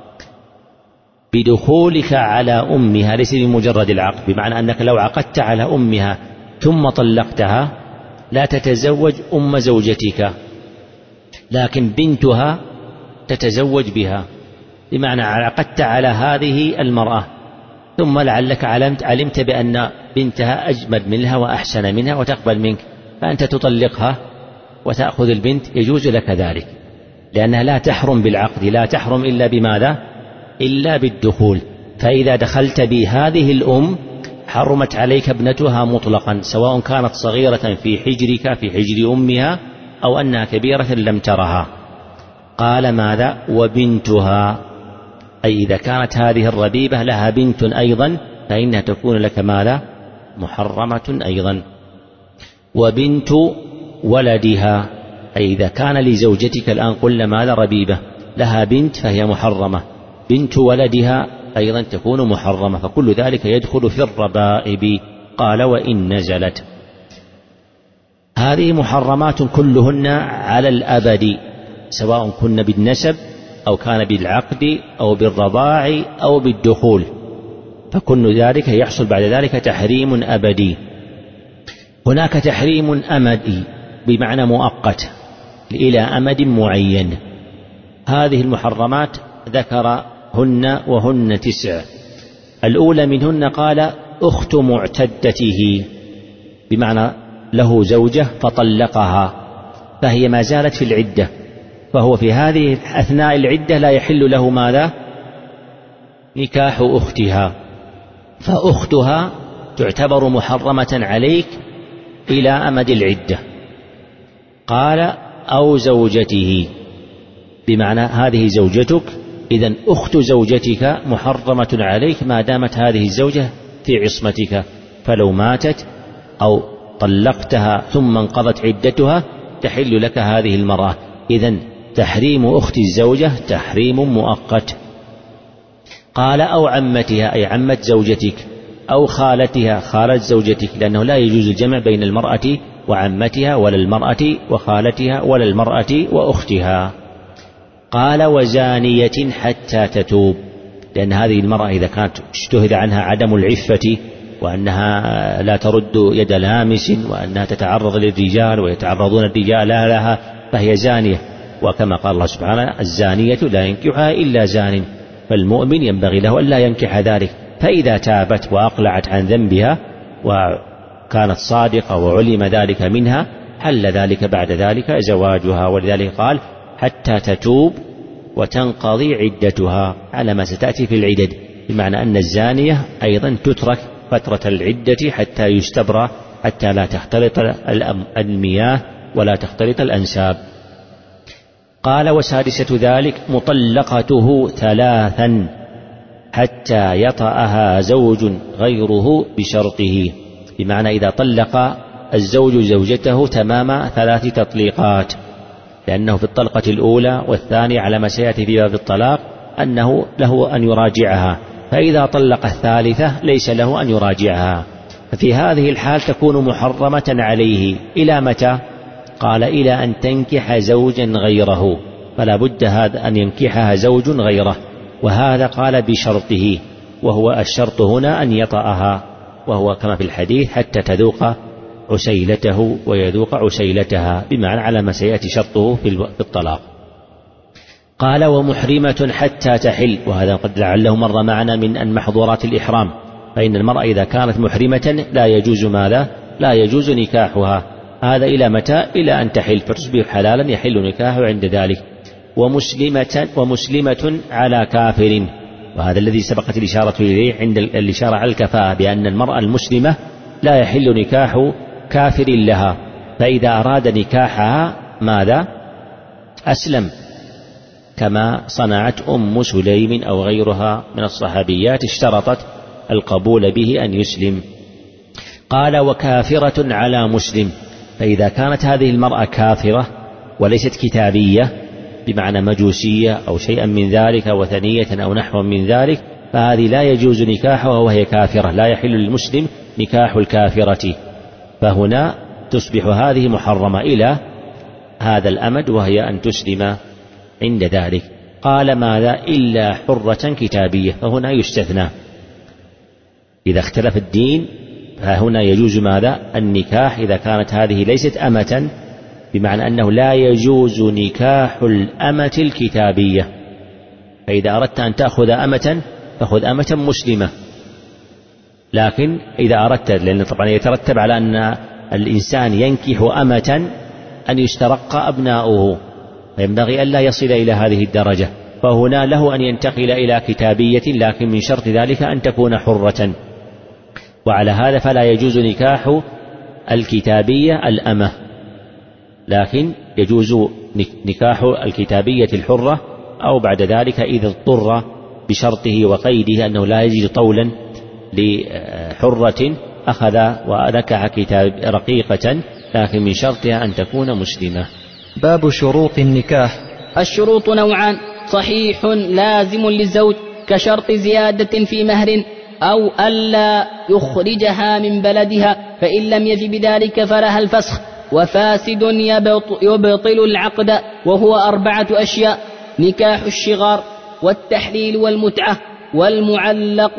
بدخولك على أمها ليس بمجرد العقد، بمعنى أنك لو عقدت على أمها ثم طلقتها لا تتزوج أم زوجتك، لكن بنتها تتزوج بها، بمعنى عقدت على هذه المرأة ثم لعلك علمت بأن بنتها أجمل منها وأحسن منها وتقبل منك، فأنت تطلقها وتأخذ البنت، يجوز لك ذلك، لأنها لا تحرم بالعقد، لا تحرم إلا بماذا؟ إلا بالدخول. فإذا دخلت بهذه الأم حرمت عليك ابنتها مطلقا، سواء كانت صغيرة في حجرك في حجر أمها أو أنها كبيرة لم ترها. قال ماذا؟ وبنتها، أي إذا كانت هذه الربيبة لها بنت أيضا فإنها تكون لك ماذا؟ محرمة أيضا. وبنت ولدها، أي إذا كان لزوجتك الآن قلنا ماذا؟ ربيبة لها بنت فهي محرمة، بنت ولدها أيضا تكون محرمة، فكل ذلك يدخل في الربائب. قال وإن نزلت. هذه محرمات كلهن على الأبد، سواء كن بالنسب أو كان بالعقد أو بالرضاع أو بالدخول، فكل ذلك يحصل بعد ذلك تحريم أبدي. هناك تحريم أمدي بمعنى مؤقت إلى أمد معين. هذه المحرمات ذكرهن وهن 9. الأولى منهن قال أخت معتدته، بمعنى له زوجة فطلقها فهي ما زالت في العدة، فهو في هذه أثناء العدة لا يحل له ماذا؟ نكاح أختها، فأختها تعتبر محرمة عليك إلى أمد العدة. قال أو زوجته، بمعنى هذه زوجتك، إذن أخت زوجتك محرمة عليك ما دامت هذه الزوجة في عصمتك، فلو ماتت أو طلقتها ثم انقضت عدتها تحل لك هذه المرأة. إذن تحريم أخت الزوجة تحريم مؤقت. قال أو عمتها، أي عمة زوجتك، أو خالتها، خالة زوجتك، لأنه لا يجوز الجمع بين المرأة وعمتها ولا المرأة وخالتها ولا المرأة وأختها. قال وزانية حتى تتوب، لأن هذه المرأة إذا كانت اشتهر عنها عدم العفة وأنها لا ترد يد لامس وأنها تتعرض للرجال ويتعرضون الرجال لها فهي زانية، وكما قال الله سبحانه الزانية لا ينكحها إلا زان، فالمؤمن ينبغي له ألا ينكح ذلك. فإذا تابت وأقلعت عن ذنبها وكانت صادقة وعلم ذلك منها حل ذلك بعد ذلك زواجها. ولذلك قال حتى تتوب وتنقضي عدتها على ما ستأتي في العدد، بمعنى أن الزانية أيضا تترك فترة العدة حتى يستبرأ، حتى لا تختلط المياه ولا تختلط الأنساب. قال وسادسة ذلك مطلقته 3 حتى يطأها زوج غيره بشرطه، بمعنى إذا طلق الزوج زوجته تمام 3 تطليقات، لأنه في الطلقة الأولى والثانية على ما سيأتي في باب الطلاق أنه له أن يراجعها، فإذا طلق الثالثة ليس له أن يراجعها، ففي هذه الحال تكون محرمة عليه. إلى متى؟ قال إلى أن تنكح زوجا غيره، فلا بد هذا أن ينكحها زوج غيره، وهذا قال بشرطه، وهو الشرط هنا أن يطأها، وهو كما في الحديث حتى تذوق عسيلته ويذوق عسيلتها، بمعنى على ما سيأتي شرطه في الطلاق. قال ومحرمة حتى تحل، وهذا قد لعله مر معنا من محظورات الإحرام، فإن المرأة إذا كانت محرمة لا يجوز ماذا؟ لا يجوز نكاحها. هذا إلى متى؟ إلى أن تحل فتصبح حلالا يحل نكاحه عند ذلك. ومسلمة على كافر، وهذا الذي سبقت الإشارة إليه عند الإشارة على الكفاءة، بأن المرأة المسلمة لا يحل نكاح كافر لها، فإذا أراد نكاحها ماذا؟ أسلم، كما صنعت أم سليم أو غيرها من الصحابيات اشترطت القبول به أن يسلم. قال وكافرة على مسلم، فإذا كانت هذه المرأة كافرة وليست كتابية بمعنى مجوسية أو شيئا من ذلك وثنية أو نحو من ذلك، فهذه لا يجوز نكاحها وهي كافرة، لا يحل للمسلم نكاح الكافرة، فهنا تصبح هذه محرمة إلى هذا الأمد، وهي أن تسلم عند ذلك. قال ماذا؟ إلا حرة كتابية، فهنا يستثنى إذا اختلف الدين، فهنا يجوز ماذا؟ النكاح إذا كانت هذه ليست أمة، بمعنى أنه لا يجوز نكاح الأمة الكتابية، فإذا أردت أن تأخذ أمة فخذ أمة مسلمة، لكن إذا أردت، لأن طبعا يترتب على أن الإنسان ينكح أمة أن يسترق أبناؤه، فينبغي ألا يصل إلى هذه الدرجة، فهنا له أن ينتقل إلى كتابية، لكن من شرط ذلك أن تكون حرة، وعلى هذا فلا يجوز نكاح الكتابية الأمة، لكن يجوز نكاح الكتابية الحرة، أو بعد ذلك إذا اضطر بشرطه وقيده أنه لا يجد طولا لحرة أخذ ونكح كتاب رقيقة، لكن من شرطها أن تكون مسلمة. باب شروط النكاح. الشروط نوعان: صحيح لازم للزوج كشرط زيادة في مهر أو ألا يخرجها من بلدها، فإن لم يجب بذلك فلها الفسخ. وفاسد يبطل العقد، وهو 4 أشياء: نكاح الشغار، والتحليل، والمتعة، والمعلق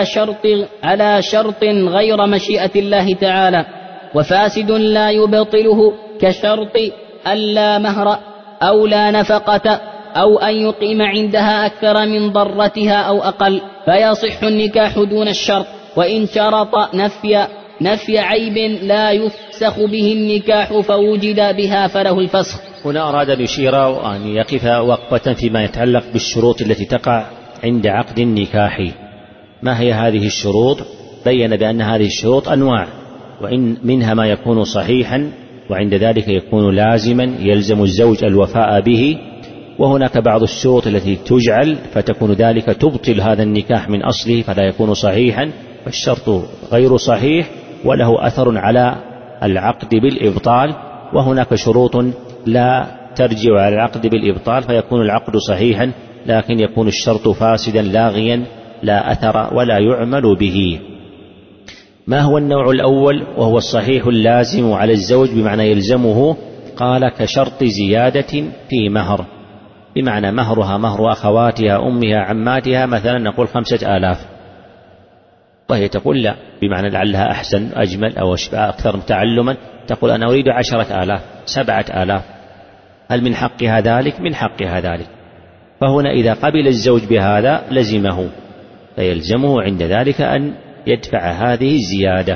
على شرط غير مشيئة الله تعالى. وفاسد لا يبطله كشرط ألا مهر أو لا نفقة أو أن يقيم عندها أكثر من ضرتها أو أقل، فيصح النكاح دون الشرط. وإن شرط نفي عيب لا يفسخ به النكاح فوجد بها فله الفسخ. هنا أراد أن يشير وأن يقف وقفة فيما يتعلق بالشروط التي تقع عند عقد النكاح. ما هي هذه الشروط؟ بين بأن هذه الشروط أنواع، وإن منها ما يكون صحيحا وعند ذلك يكون لازما يلزم الزوج الوفاء به، وهناك بعض الشروط التي تجعل فتكون ذلك تبطل هذا النكاح من أصله فلا يكون صحيحا، فالشرط غير صحيح وله أثر على العقد بالإبطال. وهناك شروط لا ترجع على العقد بالإبطال فيكون العقد صحيحا لكن يكون الشرط فاسدا لاغيا لا أثر ولا يعمل به. ما هو النوع الأول؟ وهو الصحيح اللازم على الزوج بمعنى يلزمه. قال كشرط زيادة في مهر، بمعنى مهرها مهر أخواتها أمها عماتها مثلا نقول 5000، وهي تقول لا، بمعنى لعلها أحسن أجمل أو أكثر تعلما، تقول أنا أريد 10,000 7,000. هل من حقها ذلك؟ من حقها ذلك. فهنا إذا قبل الزوج بهذا لزمه، فيلزمه عند ذلك أن يدفع هذه الزيادة.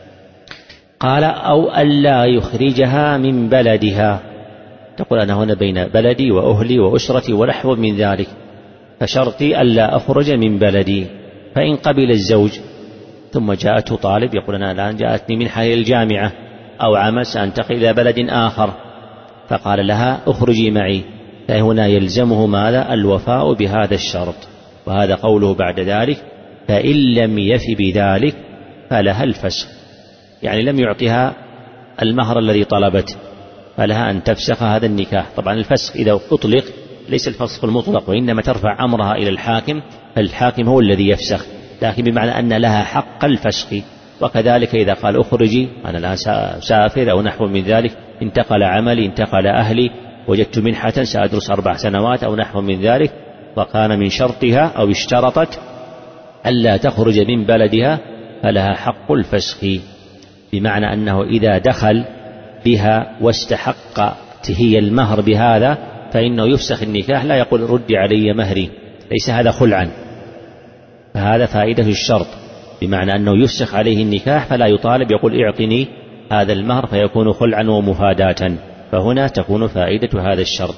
قال أو ألا يخرجها من بلدها، تقول أنا هنا بين بلدي وأهلي وأسرتي ونحو من ذلك، فشرطي ألا أخرج من بلدي. فإن قبل الزوج ثم جاءته طالب يقول أنا الآن جاءتني منحة إلى الجامعة أو عمل سأنتقل إلى بلد آخر، فقال لها أخرجي معي، فهنا يلزمه ماذا؟ الوفاء بهذا الشرط. وهذا قوله بعد ذلك فإن لم يف بذلك فلها الفسخ، يعني لم يعطها المهر الذي طلبت فلها أن تفسخ هذا النكاح. طبعا الفسخ إذا أطلق ليس الفسخ المطلق، وإنما ترفع أمرها إلى الحاكم، فالحاكم هو الذي يفسخ، لكن بمعنى أن لها حق الفسخ. وكذلك إذا قال أخرجي أنا لا سافر أو نحو من ذلك، انتقل عملي انتقل أهلي وجدت منحة سأدرس 4 سنوات أو نحو من ذلك، وكان من شرطها أو اشترطت ألا تخرج من بلدها فلها حق الفسخ، بمعنى أنه إذا دخل بها واستحقت هي المهر بهذا فإنه يفسخ النكاح، لا يقول ردي علي مهري، ليس هذا خلعا، فهذا فائدة الشرط، بمعنى أنه يفسخ عليه النكاح فلا يطالب يقول اعطني هذا المهر فيكون خلعا ومفاداة، فهنا تكون فائدة هذا الشرط.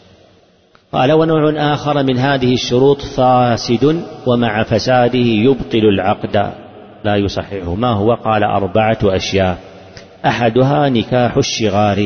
قال ونوع آخر من هذه الشروط فاسد ومع فساده يبطل العقد لا يصححه. ما هو؟ قال 4 أشياء. أحدها نكاح الشغار.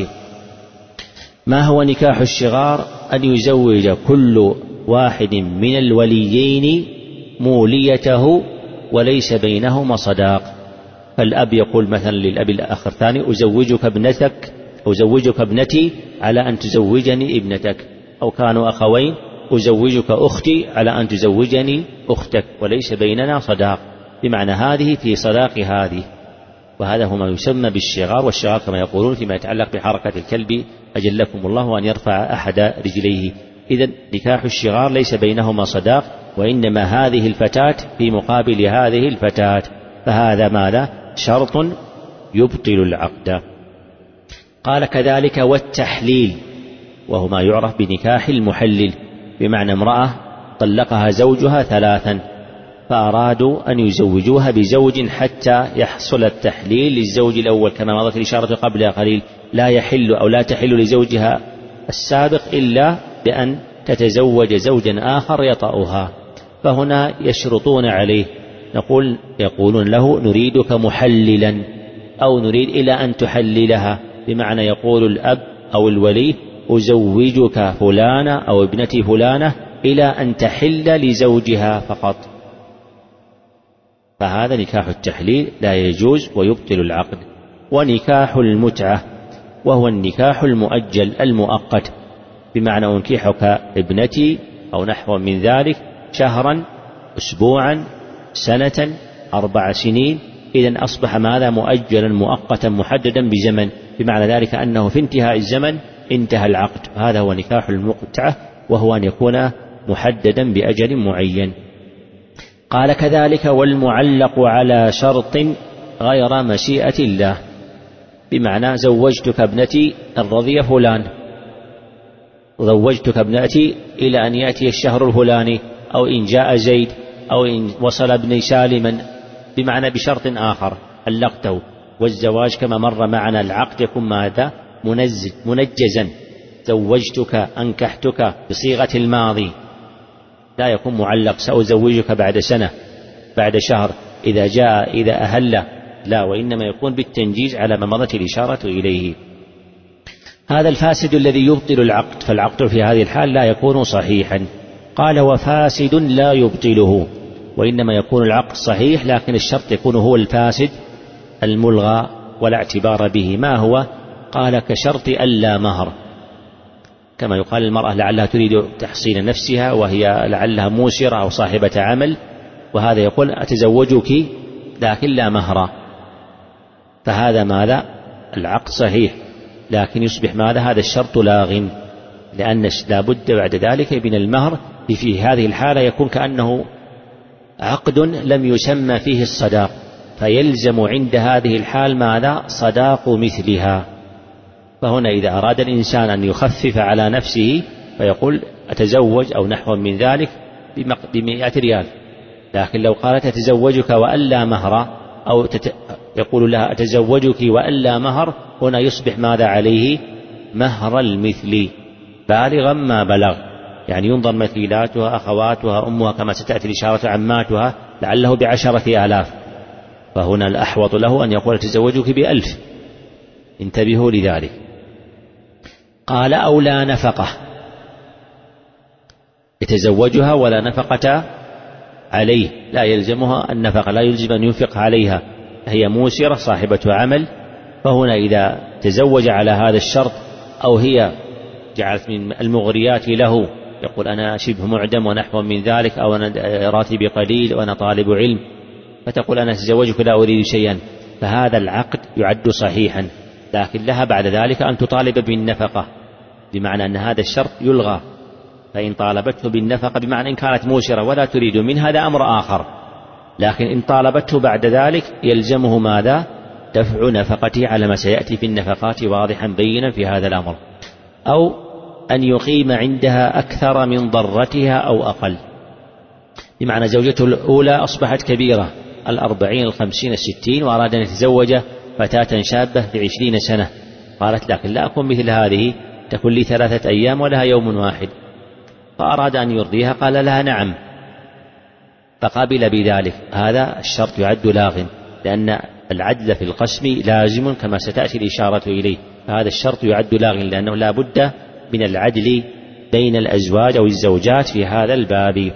ما هو نكاح الشغار؟ أن يزوج كل واحد من الوليين موليته وليس بينهما صداق. فالأب يقول مثلا للأب الآخر الثاني أزوجك ابنتك أو أزوجك ابنتي على أن تزوجني ابنتك، أو كانوا أخوين أزوجك أختي على أن تزوجني أختك وليس بيننا صداق، بمعنى هذه في صداق هذه. وهذا هو ما يسمى بالشغار. والشغار كما يقولون فيما يتعلق بحركة الكلب أجلكم الله أن يرفع أحد رجليه. إذن نكاح الشغار ليس بينهما صداق، وإنما هذه الفتاة في مقابل هذه الفتاة، فهذا ماذا؟ شرط يبطل العقد. قال كذلك والتحليل، وهو ما يعرف بنكاح المحلل، بمعنى امرأة طلقها زوجها 3 فأرادوا أن يزوجوها بزوج حتى يحصل التحليل للزوج الأول، كما مضت الإشارة قبلها قليل، لا يحل أو لا تحل لزوجها السابق إلا بأن تتزوج زوجا آخر يطأها. فهنا يشرطون عليه، يقولون له نريدك محللا أو نريد إلى أن تحللها، بمعنى يقول الأب أو الولي أزوجك فلانة أو ابنتي فلانة إلى أن تحل لزوجها فقط، فهذا نكاح التحليل لا يجوز ويبطل العقد. ونكاح المتعة وهو النكاح المؤجل المؤقت، بمعنى أنكحك ابنتي أو نحو من ذلك شهرا، أسبوعا، سنة، 4 سنين، إذن أصبح ماذا؟ مؤجلا مؤقتا محددا بزمن، بمعنى ذلك أنه في انتهاء الزمن انتهى العقد. هذا هو نكاح المتعة، وهو أن يكون محددا بأجل معين. قال كذلك والمعلق على شرط غير مشيئة الله، بمعنى زوجتك ابنتي الرضي فلان، زوجتك ابنتي إلى أن يأتي الشهر الفلاني، أو إن جاء زيد، أو إن وصل ابني سالما، بمعنى بشرط آخر علقته. والزواج كما مر معنا العقد يكون ماذا؟ منجزا، زوجتك أنكحتك بصيغة الماضي، لا يكون معلق سأزوجك بعد سنة، بعد شهر، إذا جاء، إذا أهل، لا، وإنما يكون بالتنجيز على ما مضت الإشارة إليه. هذا الفاسد الذي يبطل العقد، فالعقد في هذه الحال لا يكون صحيحا. قال وفاسد لا يبطله، وإنما يكون العقد صحيح لكن الشرط يكون هو الفاسد الملغى ولا اعتبار به. ما هو؟ قال كشرط ألا مهر، كما يقال المرأة لعلها تريد تحصين نفسها وهي لعلها موسرة أو صاحبة عمل، وهذا يقول أتزوجك لكن لا مهر، فهذا ماذا؟ العقد صحيح لكن يصبح ماذا؟ هذا الشرط لاغ، لأن لا بد بعد ذلك من المهر. في هذه الحالة يكون كأنه عقد لم يسمى فيه الصداق، فيلزم عند هذه الحال ماذا؟ صداق مثلها. فهنا إذا أراد الإنسان أن يخفف على نفسه فيقول أتزوج أو نحو من ذلك ب100 ريال، لكن لو قالت أتزوجك وألا مهر، أو يقول لها أتزوجك وألا مهر، هنا يصبح ماذا عليه؟ مهر المثل بالغا ما بلغ، يعني ينظر مثيلاتها، أخواتها، أمها، كما ستأتي الإشارة عماتها، لعله ب10,000، فهنا الأحوط له أن يقول أتزوجك ب1000. انتبهوا لذلك. قال أو لا نفقة، يتزوجها ولا نفقة عليه، لا يلزمها النفقة، لا يلزم أن ينفق عليها، هي موسرة صاحبة عمل. فهنا إذا تزوج على هذا الشرط، أو هي جعلت من المغريات له، يقول أنا شبه معدم ونحو من ذلك، أو أنا راتبي قليل وأنا طالب علم، فتقول أنا أتزوجك لا أريد شيئا، فهذا العقد يعد صحيحا، لكن لها بعد ذلك أن تطالب بالنفقة، بمعنى أن هذا الشرط يلغى. فإن طالبته بالنفقة بمعنى إن كانت موسرة ولا تريد منه هذا أمر آخر، لكن إن طالبته بعد ذلك يلزمه ماذا؟ دفع نفقته على ما سيأتي في النفقات واضحا بينا في هذا الأمر. أو أن يقيم عندها أكثر من ضرتها أو أقل، بمعنى زوجته الأولى أصبحت كبيرة 40 50 60، وأراد أن يتزوج فتاة شابة ب20 سنة، قالت لكن لا أكون مثل هذه، تكون لي 3 أيام ولها يوم واحد، فأراد أن يرضيها، قال لها نعم، فقبل بذلك. هذا الشرط يعد لاغ، لأن العدل في القسم لازم كما ستأتي الإشارة إليه، فهذا الشرط يعد لاغ، لأنه لا بد من العدل بين الأزواج أو الزوجات في هذا الباب،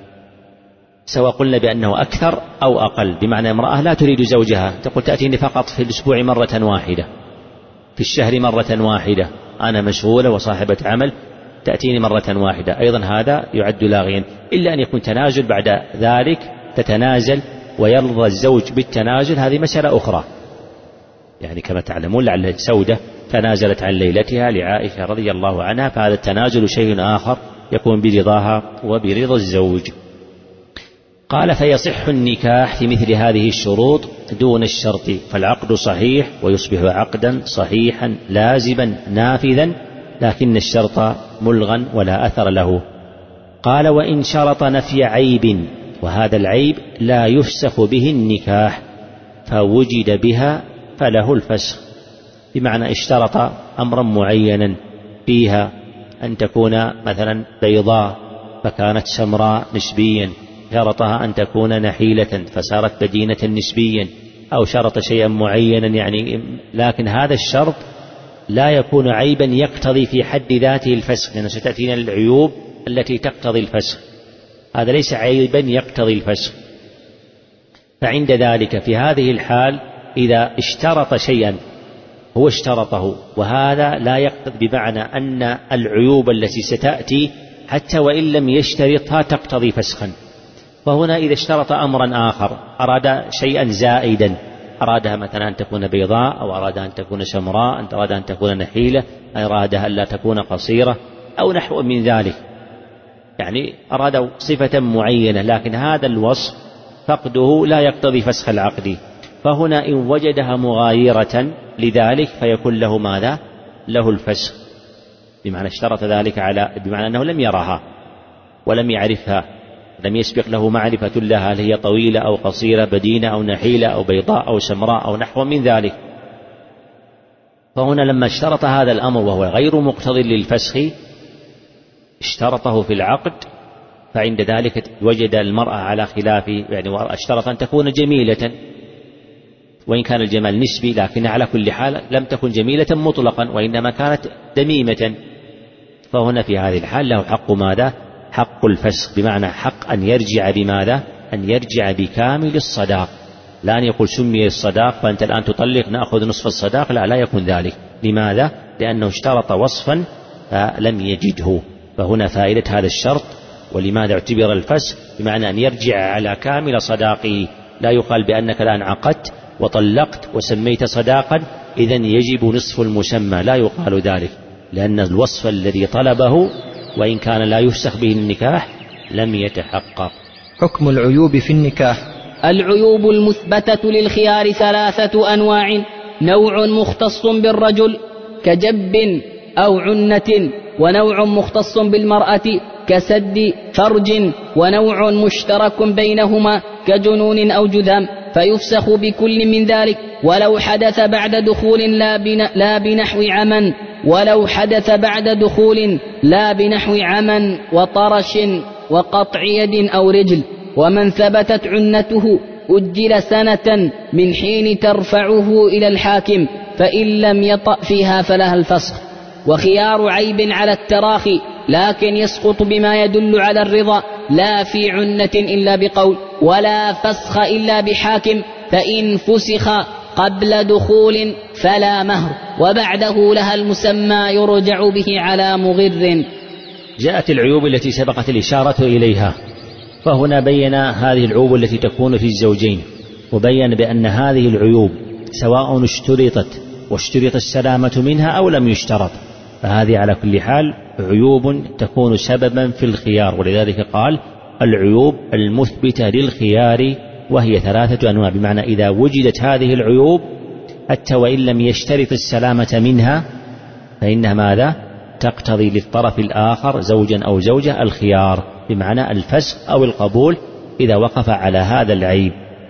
سواء قلنا بأنه أكثر أو أقل، بمعنى امرأة لا تريد زوجها، تقول تأتيني فقط في الأسبوع مرة واحدة، في الشهر مرة واحدة، أنا مشغولة وصاحبة عمل، تأتيني مرة واحدة، أيضا هذا يعد لاغيا، إلا أن يكون تنازل بعد ذلك، تتنازل ويرضى الزوج بالتنازل، هذه مسألة أخرى. يعني كما تعلمون لعل سودة تنازلت عن ليلتها لعائشة رضي الله عنها، فهذا التنازل شيء آخر يكون برضاها وبرضا الزوج. قال فيصح النكاح في مثل هذه الشروط دون الشرط، فالعقد صحيح ويصبح عقدا صحيحا لازما نافذا، لكن الشرط ملغا ولا أثر له. قال وإن شرط نفي عيب، وهذا العيب لا يفسخ به النكاح، فوجد بها فله الفسخ، بمعنى اشترط أمرا معينا فيها، أن تكون مثلا بيضاء فكانت سمراء نسبيا، شرطها أن تكون نحيلة فصارت بدينة نسبيا، أو شرط شيئا معينا يعني، لكن هذا الشرط لا يكون عيبا يقتضي في حد ذاته الفسخ، لأنه ستأتينا العيوب التي تقتضي الفسخ، هذا ليس عيبا يقتضي الفسخ. فعند ذلك في هذه الحال إذا اشترط شيئا هو اشترطه، وهذا لا يقتضي، بمعنى أن العيوب التي ستأتي حتى وإن لم يشترطها تقتضي فسخا. فهنا إذا اشترط أمرا آخر، أراد شيئا زائدا، أرادها مثلا أن تكون بيضاء، أو أراد أن تكون سمراء، أو أراد أن تكون نحيلة، أرادها ألا تكون قصيرة، أو نحو من ذلك، يعني أراد صفة معينة، لكن هذا الوصف فقده لا يقتضي فسخ العقد. فهنا إن وجدها مغايرة لذلك فيكون له ماذا؟ له الفسخ، بمعنى اشترط ذلك بمعنى أنه لم يرها ولم يعرفها، لم يسبق له معرفة لها هل هي طويلة أو قصيرة، بدينة أو نحيلة أو بيضاء أو سمراء أو نحو من ذلك. فهنا لما اشترط هذا الأمر وهو غير مقتضي للفسخ، اشترطه في العقد، فعند ذلك وجد المرأة على خلاف، يعني اشترط أن تكون جميلة، وإن كان الجمال نسبي، لكنها على كل حال لم تكن جميلة مطلقا، وإنما كانت دميمة. فهنا في هذه الحال له حق ماذا؟ حق الفسخ، بمعنى حق أن يرجع بماذا؟ أن يرجع بكامل الصداق، لا أن يقول سمي الصداق فأنت الآن تطلق نأخذ نصف الصداق، لا يكون ذلك. لماذا؟ لأنه اشترط وصفا فلم يجده. فهنا فائدة هذا الشرط، ولماذا اعتبر الفسخ؟ بمعنى أن يرجع على كامل صداقه، لا يقال بأنك الآن عقدت وطلقت وسميت صداقا إذن يجب نصف المسمى، لا يقال ذلك، لأن الوصف الذي طلبه وإن كان لا يفسخ به النكاح لم يتحقق. حكم العيوب في النكاح. العيوب المثبتة للخيار 3 أنواع: نوع مختص بالرجل كجب أو عنة، ونوع مختص بالمرأة كسد فرج، ونوع مشترك بينهما كجنون أو جذام، فيفسخ بكل من ذلك ولو حدث بعد دخول لا بنحو عمى، ولو حدث بعد دخول لا بنحو عمى وطرش وقطع يد أو رجل. ومن ثبتت عنته أجل سنة من حين ترفعه إلى الحاكم، فإن لم يطأ فيها فلها الفسخ. وخيار عيب على التراخي، لكن يسقط بما يدل على الرضا، لا في عنة إلا بقول، ولا فسخ إلا بحاكم، فإن فسخ قبل دخول فلا مهر، وبعده لها المسمى يرجع به على مغر. جاءت العيوب التي سبقت الإشارة إليها، فهنا بين هذه العيوب التي تكون في الزوجين، وبين بأن هذه العيوب سواء اشترطت واشترط السلامة منها أو لم يشترط، فهذه على كل حال عيوب تكون سببا في الخيار. ولذلك قال العيوب المثبتة للخيار وهي 3 أنواع، بمعنى إذا وجدت هذه العيوب حتى وإن لم يشترط السلامة منها فإنها ماذا؟ تقتضي للطرف الآخر زوجا أو زوجة الخيار، بمعنى الفسخ أو القبول إذا وقف على هذا العيب.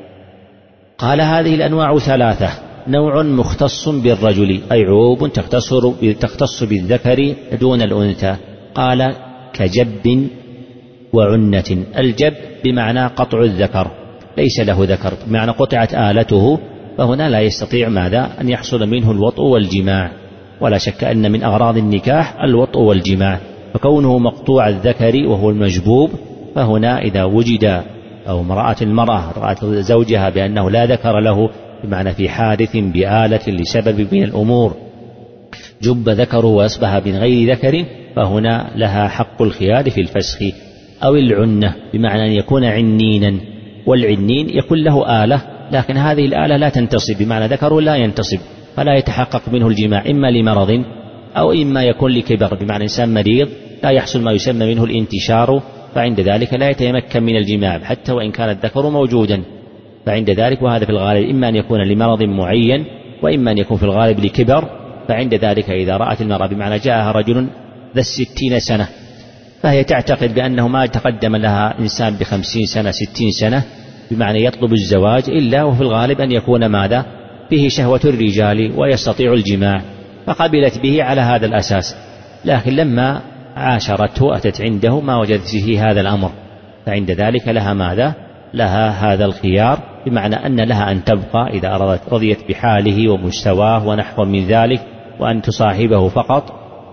قال هذه الأنواع 3: نوع مختص بالرجل، أي عيوب تختص بالذكر دون الأنثى. قال كجب وعنة. الجب بمعنى قطع الذكر، ليس له ذكر، بمعنى قطعت آلته، فهنا لا يستطيع ماذا؟ أن يحصل منه الوطء والجماع، ولا شك أن من أغراض النكاح الوطء والجماع، فكونه مقطوع الذكر وهو المجبوب، فهنا إذا وجد أو المرأة رأت زوجها بأنه لا ذكر له، بمعنى في حادث بآلة لسبب من الأمور جب ذكره وأصبح من غير ذكر، فهنا لها حق الخيار في الفسخ. أو العنة بمعنى أن يكون عنينا، والعنين يكون له آلة لكن هذه الآلة لا تنتصب، بمعنى ذكره لا ينتصب، فلا يتحقق منه الجماع، إما لمرض أو إما يكون لكبر، بمعنى إنسان مريض لا يحصل ما يسمى منه الانتشار، فعند ذلك لا يتمكن من الجماع حتى وإن كان الذكر موجودا. فعند ذلك، وهذا في الغالب إما أن يكون لمرض معين وإما أن يكون في الغالب لكبر، فعند ذلك إذا رأت المرأة، بمعنى جاءها رجل ذا 60 سنة، فهي تعتقد بأنه ما تقدم لها إنسان ب50 سنة 60 سنة، بمعنى يطلب الزواج، إلا وفي الغالب أن يكون ماذا؟ به شهوة الرجال ويستطيع الجماع، فقبلت به على هذا الأساس. لكن لما عاشرته أتت عنده ما وجدت فيه هذا الأمر، فعند ذلك لها ماذا؟ لها هذا الخيار، بمعنى أن لها أن تبقى إذا رضيت بحاله ومستواه ونحو من ذلك، وأن تصاحبه فقط،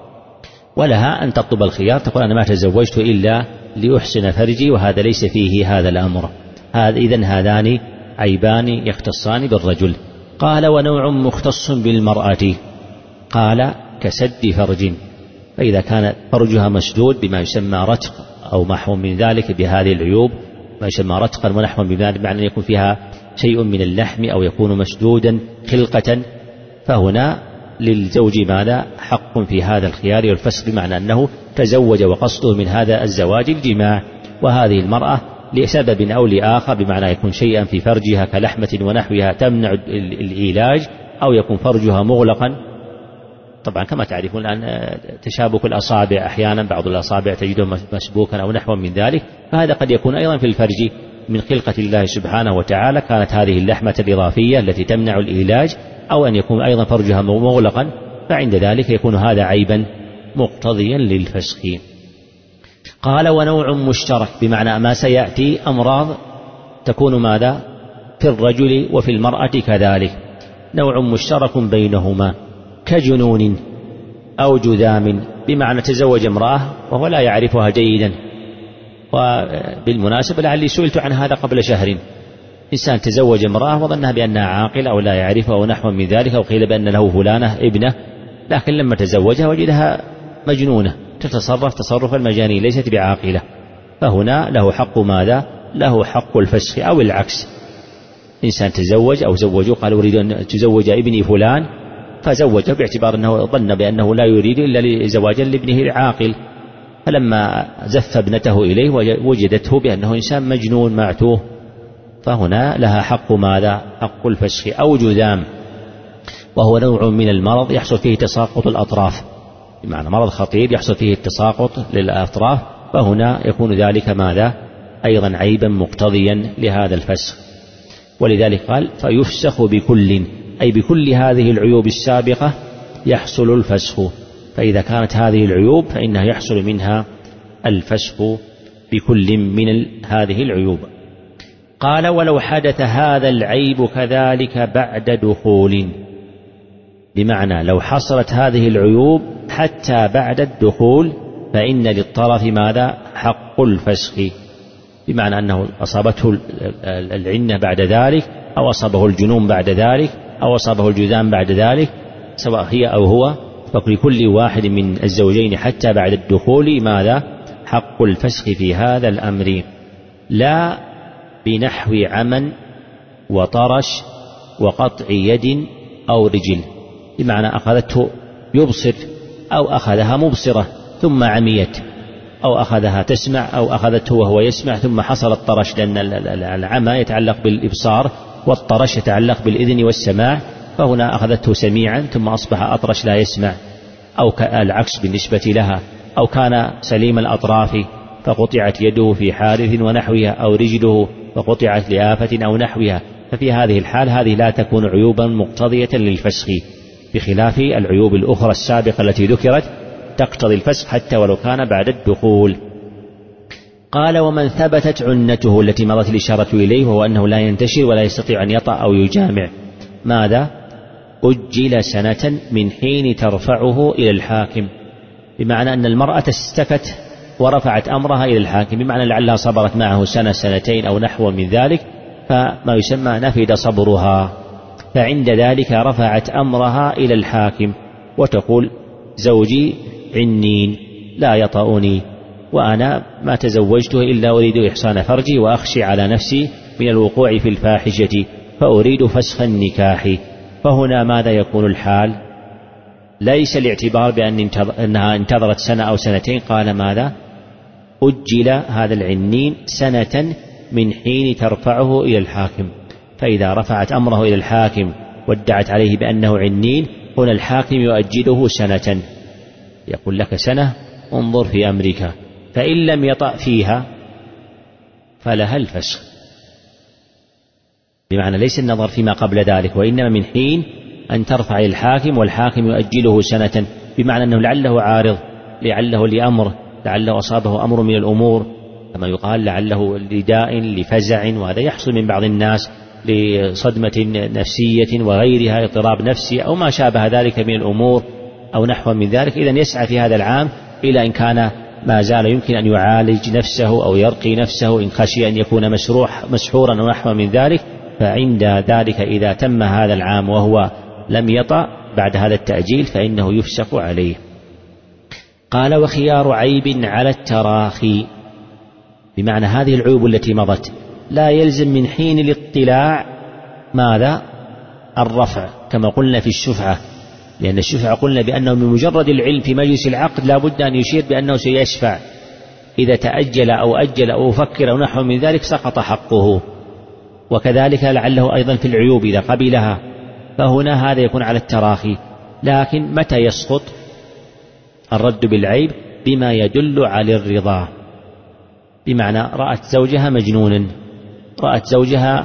ولها أن تطلب الخيار، تقول أنا ما تزوجت إلا لأحسن فرجي وهذا ليس فيه هذا الأمر. إذن هذان عيبان يختصان بالرجل. قال ونوع مختص بالمرأة، قال كسد فرج، فإذا كان فرجها مسدود بما يسمى رتق أو نحو من ذلك بهذه العيوب، ما يسمى رتقا ونحو من ذلك، بمعنى أن يكون فيها شيء من اللحم أو يكون مسدودا خلقة، فهنا للزوج ماذا؟ حق في هذا الخيار والفسخ، بمعنى أنه تزوج وقصده من هذا الزواج الجماع، وهذه المرأة لسبب أو لآخر، بمعنى يكون شيئا في فرجها كلحمة ونحوها تمنع العلاج، أو يكون فرجها مغلقا. طبعا كما تعرفون الآن تشابك الأصابع، أحيانا بعض الأصابع تجده مسبوكا أو نحو من ذلك، فهذا قد يكون أيضا في الفرج من خلقة الله سبحانه وتعالى، كانت هذه اللحمة الإضافية التي تمنع العلاج، أو أن يكون أيضا فرجها مغلقا، فعند ذلك يكون هذا عيبا مقتضيا للفسخ. قال ونوع مشترك، بمعنى ما سيأتي أمراض تكون ماذا؟ في الرجل وفي المرأة كذلك، نوع مشترك بينهما كجنون أو جذام، بمعنى تزوج امرأة وهو لا يعرفها جيدا. وبالمناسبة لعلي سئلت عن هذا قبل شهر، إنسان تزوج امرأة وظنها بأنها عاقلة أو لا يعرفها أو نحو من ذلك، أو قيل بأن له فلانة ابنة، لكن لما تزوجها وجدها مجنونة تتصرف تصرف المجانين، ليست بعاقلة، فهنا له حق ماذا؟ له حق الفسخ. أو العكس، إنسان تزوج أو زوجوا قال أريد أن تزوج ابني فلان، فزوجه باعتبار أنه ظن بأنه لا يريد إلا زواجا لابنه العاقل، فلما زف ابنته إليه وجدته بأنه إنسان مجنون معتوه، فهنا لها حق ماذا؟ حق الفسخ. أو جذام، وهو نوع من المرض يحصل فيه تساقط الأطراف، بمعنى مرض خطير يحصل فيه التساقط للأطراف، فهنا يكون ذلك ماذا؟ أيضا عيبا مقتضيا لهذا الفسخ. ولذلك قال فيفسخ بكل، أي بكل هذه العيوب السابقة يحصل الفسخ، فإذا كانت هذه العيوب فإنه يحصل منها الفسخ بكل من هذه العيوب. قال ولو حدث هذا العيب كذلك بعد دخول، بمعنى لو حصلت هذه العيوب حتى بعد الدخول فإن للطرف ماذا؟ حق الفسخ، بمعنى أنه أصابته العنة بعد ذلك، أو أصابه الجنون بعد ذلك، أو أصابه الجذام بعد ذلك، سواء هي أو هو، فلكل واحد من الزوجين حتى بعد الدخول ماذا؟ حق الفسخ في هذا الأمر، لا بنحو عمى وطرش وقطع يد أو رجل، بمعنى أخذته يبصر أو أخذها مبصرة ثم عميت، أو أخذها تسمع أو أخذته وهو يسمع ثم حصل الطرش، لأن العمى يتعلق بالإبصار والطرش يتعلق بالإذن والسماع، فهنا أخذته سميعا ثم أصبح أطرش لا يسمع، أو العكس بالنسبة لها، أو كان سليم الأطراف فقطعت يده في حادث ونحوها، أو رجله فقطعت لآفة أو نحوها، ففي هذه الحال هذه لا تكون عيوبا مقتضية للفسخ، بخلاف العيوب الأخرى السابقة التي ذكرت تقتضي الفسخ حتى ولو كان بعد الدخول. قال ومن ثبتت عنته التي مضت الإشارة إليه، وهو أنه لا ينتشر ولا يستطيع أن يطأ أو يجامع، ماذا؟ أجل سنة من حين ترفعه إلى الحاكم، بمعنى أن المرأة استكت ورفعت أمرها إلى الحاكم، بمعنى لعلها صبرت معه سنة سنتين أو نحو من ذلك، فما يسمى نفد صبرها، فعند ذلك رفعت أمرها إلى الحاكم وتقول زوجي عنين لا يطأني، وأنا ما تزوجته إلا أريد إحصان فرجي وأخشى على نفسي من الوقوع في الفاحشة، فأريد فسخ النكاح، فهنا ماذا يكون الحال؟ ليس الاعتبار أنها انتظرت سنة أو سنتين، قال ماذا؟ أجل هذا العنين سنة من حين ترفعه إلى الحاكم، فإذا رفعت أمره إلى الحاكم وادعت عليه بأنه عنين، هنا الحاكم يؤجله سنة، يقول لك سنة انظر في أمرك، فإن لم يطأ فيها فلها الفسخ، بمعنى ليس النظر فيما قبل ذلك، وإنما من حين أن ترفع إلى الحاكم والحاكم يؤجله سنة، بمعنى أنه لعله عارض، لعله لأمر، لعله أصابه أمر من الأمور، كما يقال لعله لداء لفزع، وهذا يحصل من بعض الناس، لصدمة نفسية وغيرها، اضطراب نفسي أو ما شابه ذلك من الأمور أو نحو من ذلك، إذن يسعى في هذا العام إلى إن كان ما زال يمكن أن يعالج نفسه أو يرقي نفسه إن خشي أن يكون مسحورا أو نحو من ذلك، فعند ذلك إذا تم هذا العام وهو لم يطأ بعد هذا التأجيل فإنه يفسق عليه. قال: وخيار عيب على التراخي، بمعنى هذه العيوب التي مضت لا يلزم من حين الاطلاع ماذا؟ الرفع، كما قلنا في الشفعة، لأن الشفعة قلنا بأنه من مجرد العلم في مجلس العقد لا بد أن يشير بأنه سيشفع، إذا تأجل أو أجل أو فكر أو نحو من ذلك سقط حقه. وكذلك لعله أيضا في العيوب إذا قبلها، فهنا هذا يكون على التراخي. لكن متى يسقط الرد بالعيب؟ بما يدل على الرضا، بمعنى رأت زوجها مجنونا، رأت زوجها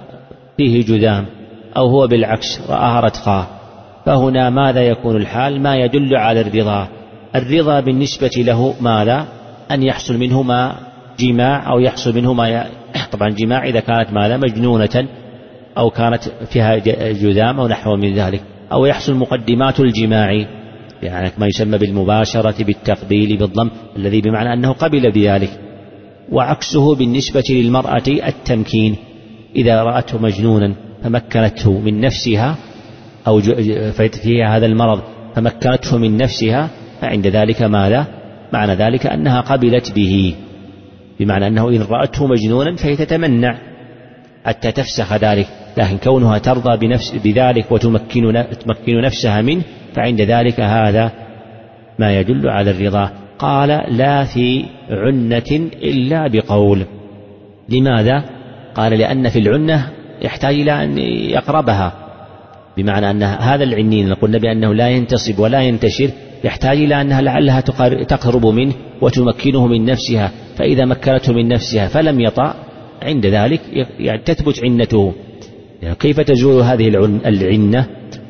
فيه جذام، أو هو بالعكس رآها رتقاه، فهنا ماذا يكون الحال؟ ما يدل على الرضا. الرضا بالنسبة له ماذا؟ أن يحصل منهما جماع أو يحصل منهما طبعا جماع إذا كانت ماذا؟ مجنونة أو كانت فيها جذام أو نحو من ذلك، أو يحصل مقدمات الجماع، يعني ما يسمى بالمباشرة بالتقبيل بالضم، الذي بمعنى أنه قبل بذلك. وعكسه بالنسبة للمرأة التمكين، إذا رأته مجنونا فمكنته من نفسها أو فيها هذا المرض فمكنته من نفسها، فعند ذلك ماذا؟ معنى ذلك أنها قبلت به، بمعنى أنه إن رأته مجنونا فهي تتمنع حتى تفسخ ذلك، لكن كونها ترضى بذلك وتمكن نفسها منه فعند ذلك هذا ما يدل على الرضا. قال: لا في عنة إلا بقول. لماذا؟ قال: لأن في العنة يحتاج إلى أن يقربها، بمعنى أن هذا العنين قلنا بأنه لا ينتصب ولا ينتشر، يحتاج إلى أنها لعلها تقرب منه وتمكنه من نفسها، فإذا مكنته من نفسها فلم يطأ عند ذلك يعني تثبت عنته. يعني كيف تزول هذه العنة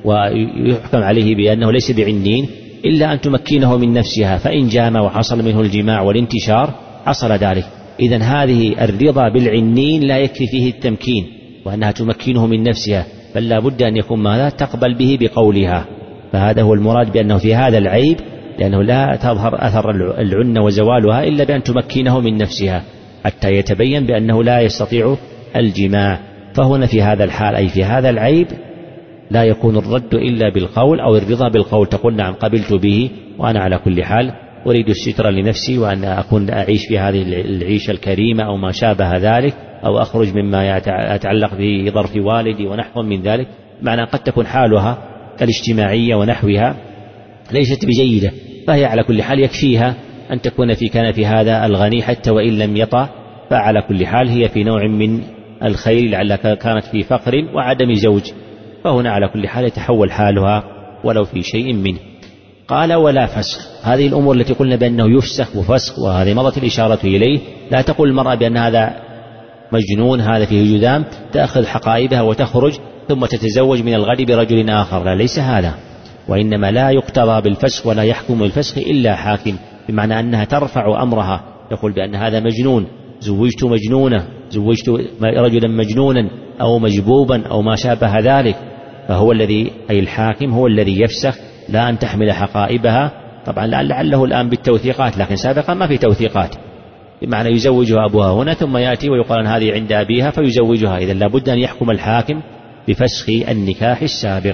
ويحكم عليه بأنه ليس بعنين إلا أن تمكنه من نفسها، فإن جامع وحصل منه الجماع والانتشار حصل ذلك. إذن هذه الرضا بالعنين لا يكفي فيه التمكين وأنها تمكنه من نفسها، بل لا بد أن يكون ماذا؟ تقبل به بقولها. فهذا هو المراد بأنه في هذا العيب، لأنه لا تظهر أثر العنة وزوالها إلا بأن تمكنه من نفسها حتى يتبين بأنه لا يستطيع الجماع. فهنا في هذا الحال أي في هذا العيب لا يكون الرد إلا بالقول أو الرضا بالقول، تقول: نعم قبلت به وأنا على كل حال أريد الستر لنفسي وأن أكون أعيش في هذه العيشة الكريمة أو ما شابه ذلك، أو أخرج مما يتعلق بظرف والدي ونحو من ذلك. معنى قد تكون حالها الاجتماعية ونحوها ليست بجيدة، فهي على كل حال يكفيها أن تكون في كنف هذا الغني حتى وإن لم يطأ، فعلى كل حال هي في نوع من الخير لعلها كانت في فقر وعدم زوج، فهنا على كل حال يتحول حالها ولو في شيء منه. قال: ولا فسخ. هذه الأمور التي قلنا بأنه يفسخ وفسخ وهذه مضت الإشارة إليه، لا تقول المرأة بأن هذا مجنون هذا فيه جذام تأخذ حقائبها وتخرج ثم تتزوج من الغد برجل آخر، لا، ليس هذا. وإنما لا يقتضى بالفسخ ولا يحكم بالفسخ إلا حاكم، بمعنى أنها ترفع أمرها، تقول بأن هذا مجنون، زوجت مجنونة، زوجت رجلا مجنونا أو مجبوبا أو ما شابه ذلك، فهو الذي أي الحاكم هو الذي يفسخ، لا أن تحمل حقائبها. طبعا لعله الآن بالتوثيقات، لكن سابقا ما في توثيقات، بمعنى يزوجها أبوها هنا ثم يأتي ويقال هذه عند أبيها فيزوجها. إذن لابد أن يحكم الحاكم بفسخ النكاح السابق.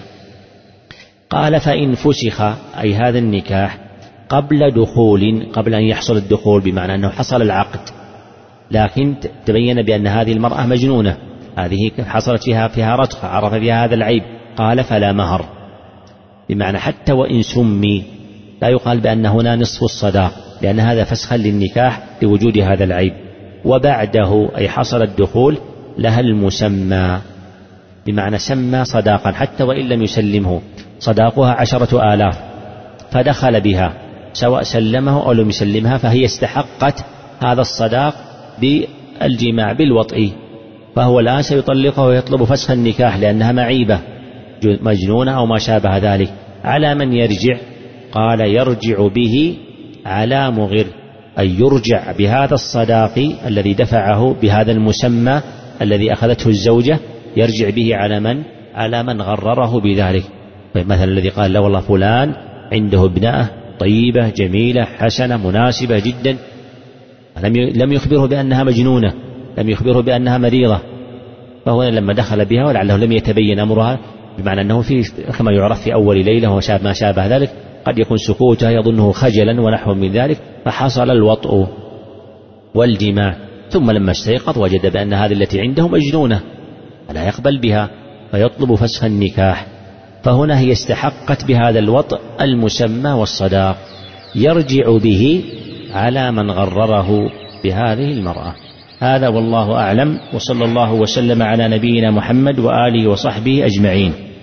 قال: فإن فسخ أي هذا النكاح قبل دخول، قبل أن يحصل الدخول، بمعنى أنه حصل العقد لكن تبين بأن هذه المرأة مجنونة، هذه حصلت فيها رتقة، عرف فيها هذا العيب، قال: فلا مهر، بمعنى حتى وإن سمي لا يقال بأن هنا نصف الصداق، لأن هذا فسخا للنكاح لوجود هذا العيب. وبعده أي حصل الدخول لها المسمى، بمعنى سمى صداقا حتى وإن لم يسلمه، صداقها 10,000 فدخل بها سواء سلمه أو لم يسلمها، فهي استحقت هذا الصداق بالجماع بالوطئ، فهو الآن سيطلقه ويطلب فسخ النكاح لأنها معيبة مجنونة أو ما شابه ذلك. على من يرجع؟ قال: يرجع به على مغر، أي يرجع بهذا الصداق الذي دفعه بهذا المسمى الذي أخذته الزوجة يرجع به على من غرره بذلك. مثلا الذي قال لا والله فلان عنده ابناء طيبة جميلة حسنة مناسبة جدا، لم يخبره بأنها مجنونة، لم يخبره بأنها مريضة، فهو لما دخل بها ولعله لم يتبين أمرها، بمعنى أنه في كما يعرف في أول ليلة وما شابه ذلك قد يكون سكوتها يظنه خجلا ونحو من ذلك، فحصل الوطء والجماع، ثم لما استيقظ وجد بأن هذه التي عنده مجنونة فلا يقبل بها فيطلب فسخ النكاح، فهنا هي استحقت بهذا الوطء المسمى والصداق، يرجع به على من غرره بهذه المرأة. هذا والله أعلم، وصلى الله وسلم على نبينا محمد وآله وصحبه أجمعين.